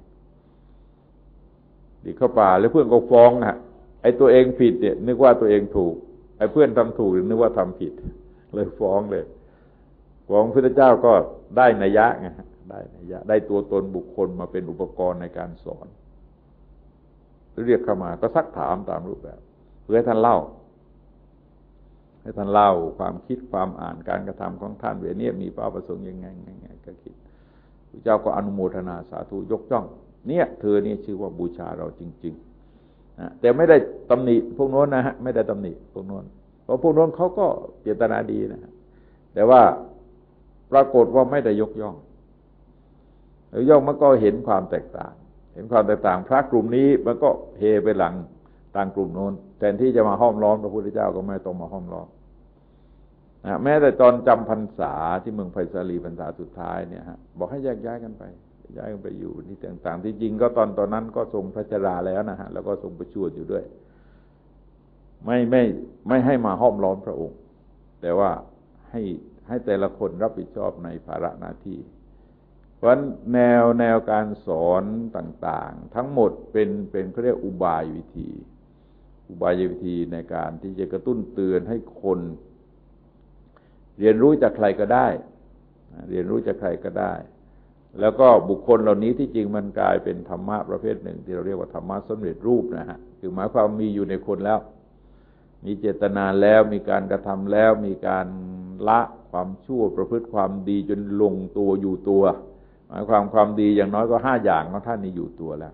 หลีเข้าป่าแล้วเพื่อนก็ฟ้องอ่ะไอ้ตัวเองผิดเนี่ยนึกว่าตัวเองถูกไอ้เพื่อนทำถูกนึกว่าทำผิดเลยฟ้องเลยฟ้องพระพุทธเจ้าก็ได้นัยยะไงได้นัยยะได้ตัวตนบุคคลมาเป็นอุปกรณ์ในการสอนเรียกเข้ามาก็ซักถามตามรูปแบบเพื่อให้ท่านเล่าให้ท่านเล่าความคิดความอ่านการกระทำของท่านเวเนียมีเป้าประสงค์ยังไงยังไงก็คิดพระเจ้าก็อนุโมทนาสาธุยกย่องเนี่ยเธอนี่ชื่อว่าบูชาเราจริงๆนะแต่ไม่ได้ตำหนิพวกโน้นนะฮะไม่ได้ตำหนิพวกโน้นเพราะพวกโน้นเขาก็เจตนาดีนะฮะแต่ว่าปรากฏว่าไม่ได้ยกย่องยกย่องมันก็เห็นความแตกต่างเห็นความแตกต่างพระกลุ่มนี้มันก็เฮไปหลังต่างกลุ่มโน้นแทนที่จะมาห้อมล้อมพระพุทธเจ้าก็ไม่ต้องมาห้อมล้อมนะแม้แต่ตอนจำพรรษาที่เมืองไผ่สาลีพรรษาสุดท้ายเนี่ยฮะบอกให้แยกย้ายกันไปย้ายกันไปอยู่ที่ต่างๆที่จริงก็ตอนตอนนั้นก็ทรงพระชราแล้วนะฮะแล้วก็ทรงประชวรอยู่ด้วยไม่ไม่ไม่ให้มาห้อมล้อมพระองค์แต่ว่าให้ให้แต่ละคนรับผิดชอบในภาระหน้าที่เพราะแนวแนวการสอนต่างๆทั้งหมดเป็นเป็นเขาเรียกอุบายวิธีอุบายวิธีในการที่จะกระตุ้นเตือนให้คนเรียนรู้จากใครก็ได้เรียนรู้จากใครก็ได้แล้วก็บุคคลเหล่านี้ที่จริงมันกลายเป็นธรรมะประเภทหนึ่งที่เราเรียกว่าธรรมะสำเร็จรูปนะฮะคือหมายความมีอยู่ในคนแล้วมีเจตนาแล้วมีการกระทำแล้วมีการละความชั่วประพฤติความดีจนลงตัวอยู่ตัวหมายความความดีอย่างน้อยก็ห้าอย่างของท่านนี้อยู่ตัวแล้ว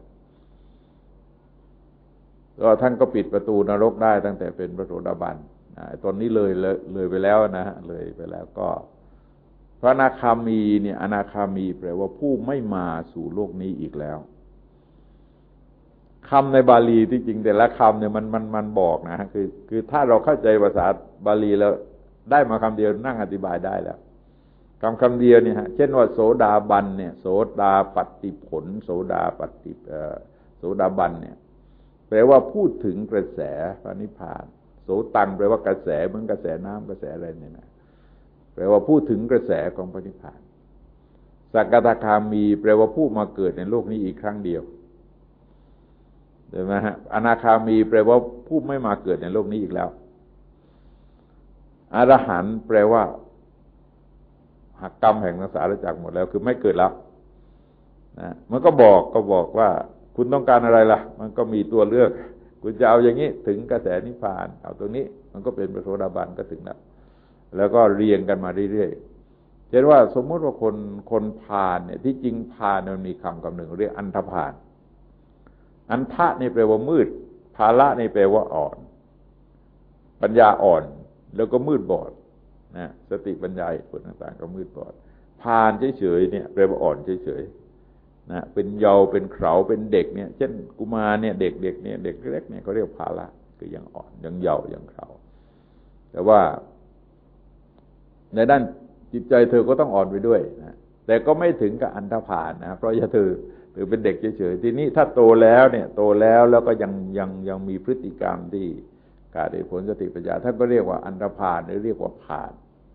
ก็ท่านก็ปิดประตูนรกได้ตั้งแต่เป็นพระโสดาบันตอนนี้เลยเลยเลยไปแล้วนะฮะเลยไปแล้วก็พระอนาคามีเนี่ยอนาคามีแปลว่าผู้ไม่มาสู่โลกนี้อีกแล้วคำในบาลีที่จริงแต่ละคำเนี่ยมันมันมันบอกนะฮะคือคือถ้าเราเข้าใจภาษาบาลีแล้วได้มาคำเดียวนั่งอธิบายได้แล้วคำคำเดียวเนี่ยฮะเช่นว่าโสดาบันเนี่ยโสดาปัตติผลโสดาปัตติโสดาบันเนี่ยแปลว่าพูดถึงกระแสพระนิพพานโสตังแปลว่ากระแสเหมือนกระแสน้ำกระแสอะไรเนี่ยนะแปลว่าพูดถึงกระแสของพระนิพพานสักกทาคามีแปลว่าผู้มาเกิดในโลกนี้อีกครั้งเดียวใช่ไหมฮะอนาคามีแปลว่าผู้ไม่มาเกิดในโลกนี้อีกแล้วอรหันต์แปลว่าหักกรรมแห่งสังสารวัฏจักรหมดแล้วคือไม่เกิดแล้วนะมันก็บอกก็บอกว่าคุณต้องการอะไรล่ะมันก็มีตัวเลือกคุณจะเอาอย่างนี้ถึงกระแสนิพพานเอาตรงนี้มันก็เป็นพระโสดาบันก็ถึงแล้วแล้วก็เรียงกันมาเรื่อยๆเช่นว่าสมมติว่าคนคนพาลเนี่ยที่จริงพาลมันมีคำคำหนึ่งเรียกอันธพาลอันทะนี่แปลว่ามืดภาละนี่แปลว่าอ่อนปัญญาอ่อนแล้วก็มืดบอดนะสติปัญญาผลต่างๆก็มืดบอดพาลเฉยๆเนี่ยแปลว่าอ่อนเฉยๆนะเป็นเยาว์เป็นเขราเป็นเด็กเนี่ยเช่นกุมารเนี่ยเด็กๆเนี่ยเด็กเล็กเนี่ยเขาเรียกภาละคือยังอ่อนยังเยาว์ยังเขราแต่ว่าในด้านจิตใจเธอก็ต้องอ่อนไปด้วยนะแต่ก็ไม่ถึงกับอันธพาลนะเพราะอย่าเธอเธอเป็นเด็กเฉยๆทีนี้ถ้าโตแล้วเนี่ยโตแล้วแล้วก็ยังยังยังมีพฤติกรรมที่ขาดเหตุผลสติปัญญาท่านก็เรียกว่าอันธพาลหรือเรียกว่าพาล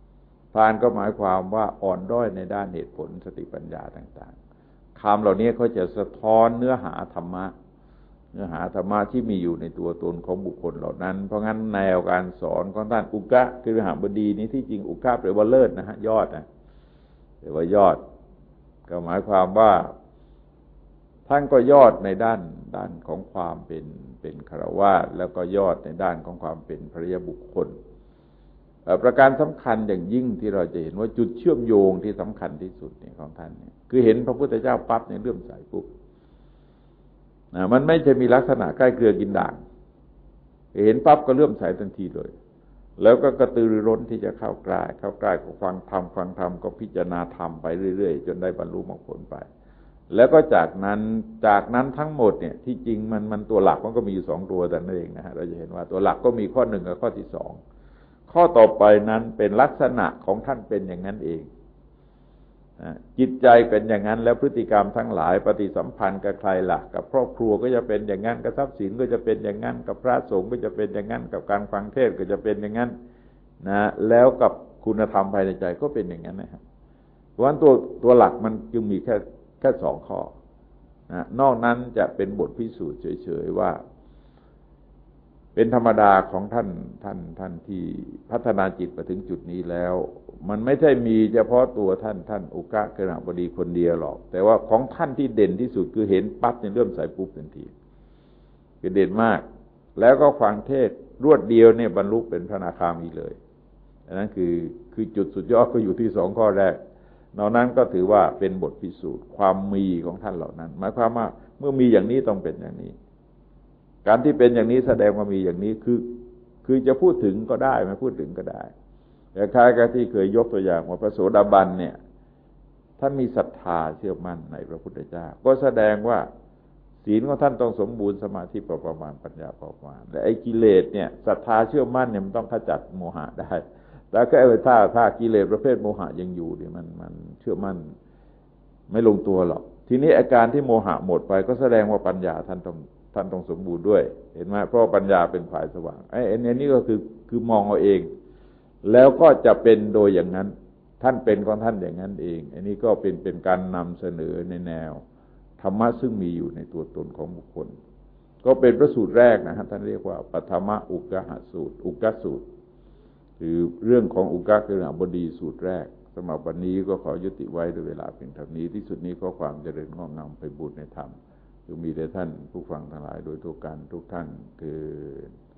พาลก็หมายความว่าอ่อนด้อยในด้านเหตุผลสติปัญญาต่างๆคำเหล่านี้เขาจะสะท้อนเนื้อหาธรรมะเนื้อหาธรรมะที่มีอยู่ในตัวตนของบุคคลเหล่านั้นเพราะงั้นแนวการสอนของท่านอุกะคือหบดีนี้ที่จริงอุกะแปลว่าเลิศนะฮะยอดนะแปลว่ายอดก็หมายความว่าท่านก็ยอดในด้านด้านของความเป็นเป็นฆราวาสแล้วก็ยอดในด้านของความเป็นพระยบุคคลประการสำคัญอย่างยิ่งที่เราจะเห็นว่าจุดเชื่อมโยงที่สำคัญที่สุดเนี่ยของท่านเนี่ยคือเห็นพระพุทธเจ้าปั๊บในเลื่อมใสปุ๊บนะมันไม่จะมีลักษณะใกล้เกลือกินด่างเห็นปั๊บก็เลื่อมใสทันทีเลยแล้วก็กระตือรือร้นที่จะเข้าใกล้เข้าใกล้กับฟังธรรมฟังธรรมก็พิจารณาธรรมไปเรื่อยๆจนได้บรรลุมรรคผลไปแล้วก็จากนั้นจากนั้นทั้งหมดเนี่ยที่จริงมันมันตัวหลักมันก็มีอยู่สองตัวแต่นั่นเองนะฮะเราจะเห็นว่าตัวหลักก็มีข้อหนึ่งกับข้อที่สองข้อต่อไปนั้นเป็นลักษณะของท่านเป็นอย่างนั้นเองจิตใจเป็นอย่างนั้นแล้วพฤติกรรมทั้งหลายปฏิสัมพันธ์กับใครล่ะกับครอบครัวก็จะเป็นอย่างนั้นกับทรัพย์สินก็จะเป็นอย่างนั้นกับพระสงฆ์ก็จะเป็นอย่างนั้นกับการฟังเทศน์ก็จะเป็นอย่างนั้นนะแล้วกับคุณธรรมภายในใจก็เป็นอย่างนั้นนะครับเพราะฉะนั้นตัวตัวหลักมันจึงมีแค่แค่สองข้อนะนอกนั้นจะเป็นบทพิสูจน์เฉยๆว่าเป็นธรรมดาของท่านท่านท่านที่พัฒนาจิตมาถึงจุดนี้แล้วมันไม่ใช่มีเฉพาะตัวท่านท่านอุกะกฤหบดีคนเดียวหรอกแต่ว่าของท่านที่เด่นที่สุดคือเห็นปั๊บในเริ่มใส่ปุ๊บทันทีคือเด่นมากแล้วก็ฟังเทศรวดเดียวเนี่ยบรรลุเป็นพระอนาคามีเลยอันนั้นคือคือจุดสุดยอดก็อยู่ที่สองข้อแรกนอกนั้นก็ถือว่าเป็นบทพิสูจน์ความมีของท่านเหล่านั้นหมายความว่าเมื่อมีอย่างนี้ต้องเป็นอย่างนี้การที่เป็นอย่างนี้แสดงว่ามีอย่างนี้คือคือจะพูดถึงก็ได้ไม่พูดถึงก็ได้แต่คล้ายกับที่เคยยกตัวอย่างว่าพระโสดาบันเนี่ยท่านมีศรัทธาเชื่อมั่นในพระพุทธเจ้าก็แสดงว่าศีลของท่านต้องสมบูรณ์สมาธิประมาณปัญญาประมาณและไอ้กิเลสเนี่ยศรัทธาเชื่อมั่นเนี่ยมันต้องขจัดโมหะได้แล้วก็ไอ้ถ้าถ้ากิเลสประเภทโมหะยังอยู่เนี่ยมันมันเชื่อมั่นไม่ลงตัวหรอกทีนี้อาการที่โมหะหมดไปก็แสดงว่าปัญญาท่านต้องท่านต้องสมบูรณ์ด้วยเห็นไหมเพราะปัญญาเป็นฝ่ายสว่างไอ้อันนี้ก็คือคือมองเอาเองแล้วก็จะเป็นโดยอย่างนั้นท่านเป็นของท่านอย่างนั้นเองอันนี้ก็เป็นเป็นการนำเสนอในแนวธรรมะซึ่งมีอยู่ในตัวตนของบุคคลก็เป็นพระสูตรแรกนะฮะท่านเรียกว่าปฐมอุกหสูตรอุกสูตรคือเรื่องของอุกะกฤหบดีสูตรแรกสำหรับวันนี้ก็ขอยุติไว้ด้วยเวลาเพียงเท่านี้ที่สุดนี้ขอความเจริญงอกงามไปบูรณนธรรมคือมีแต่ท่านผู้ฟังทั้งหลายโดยทั่วกันทุกท่านคือ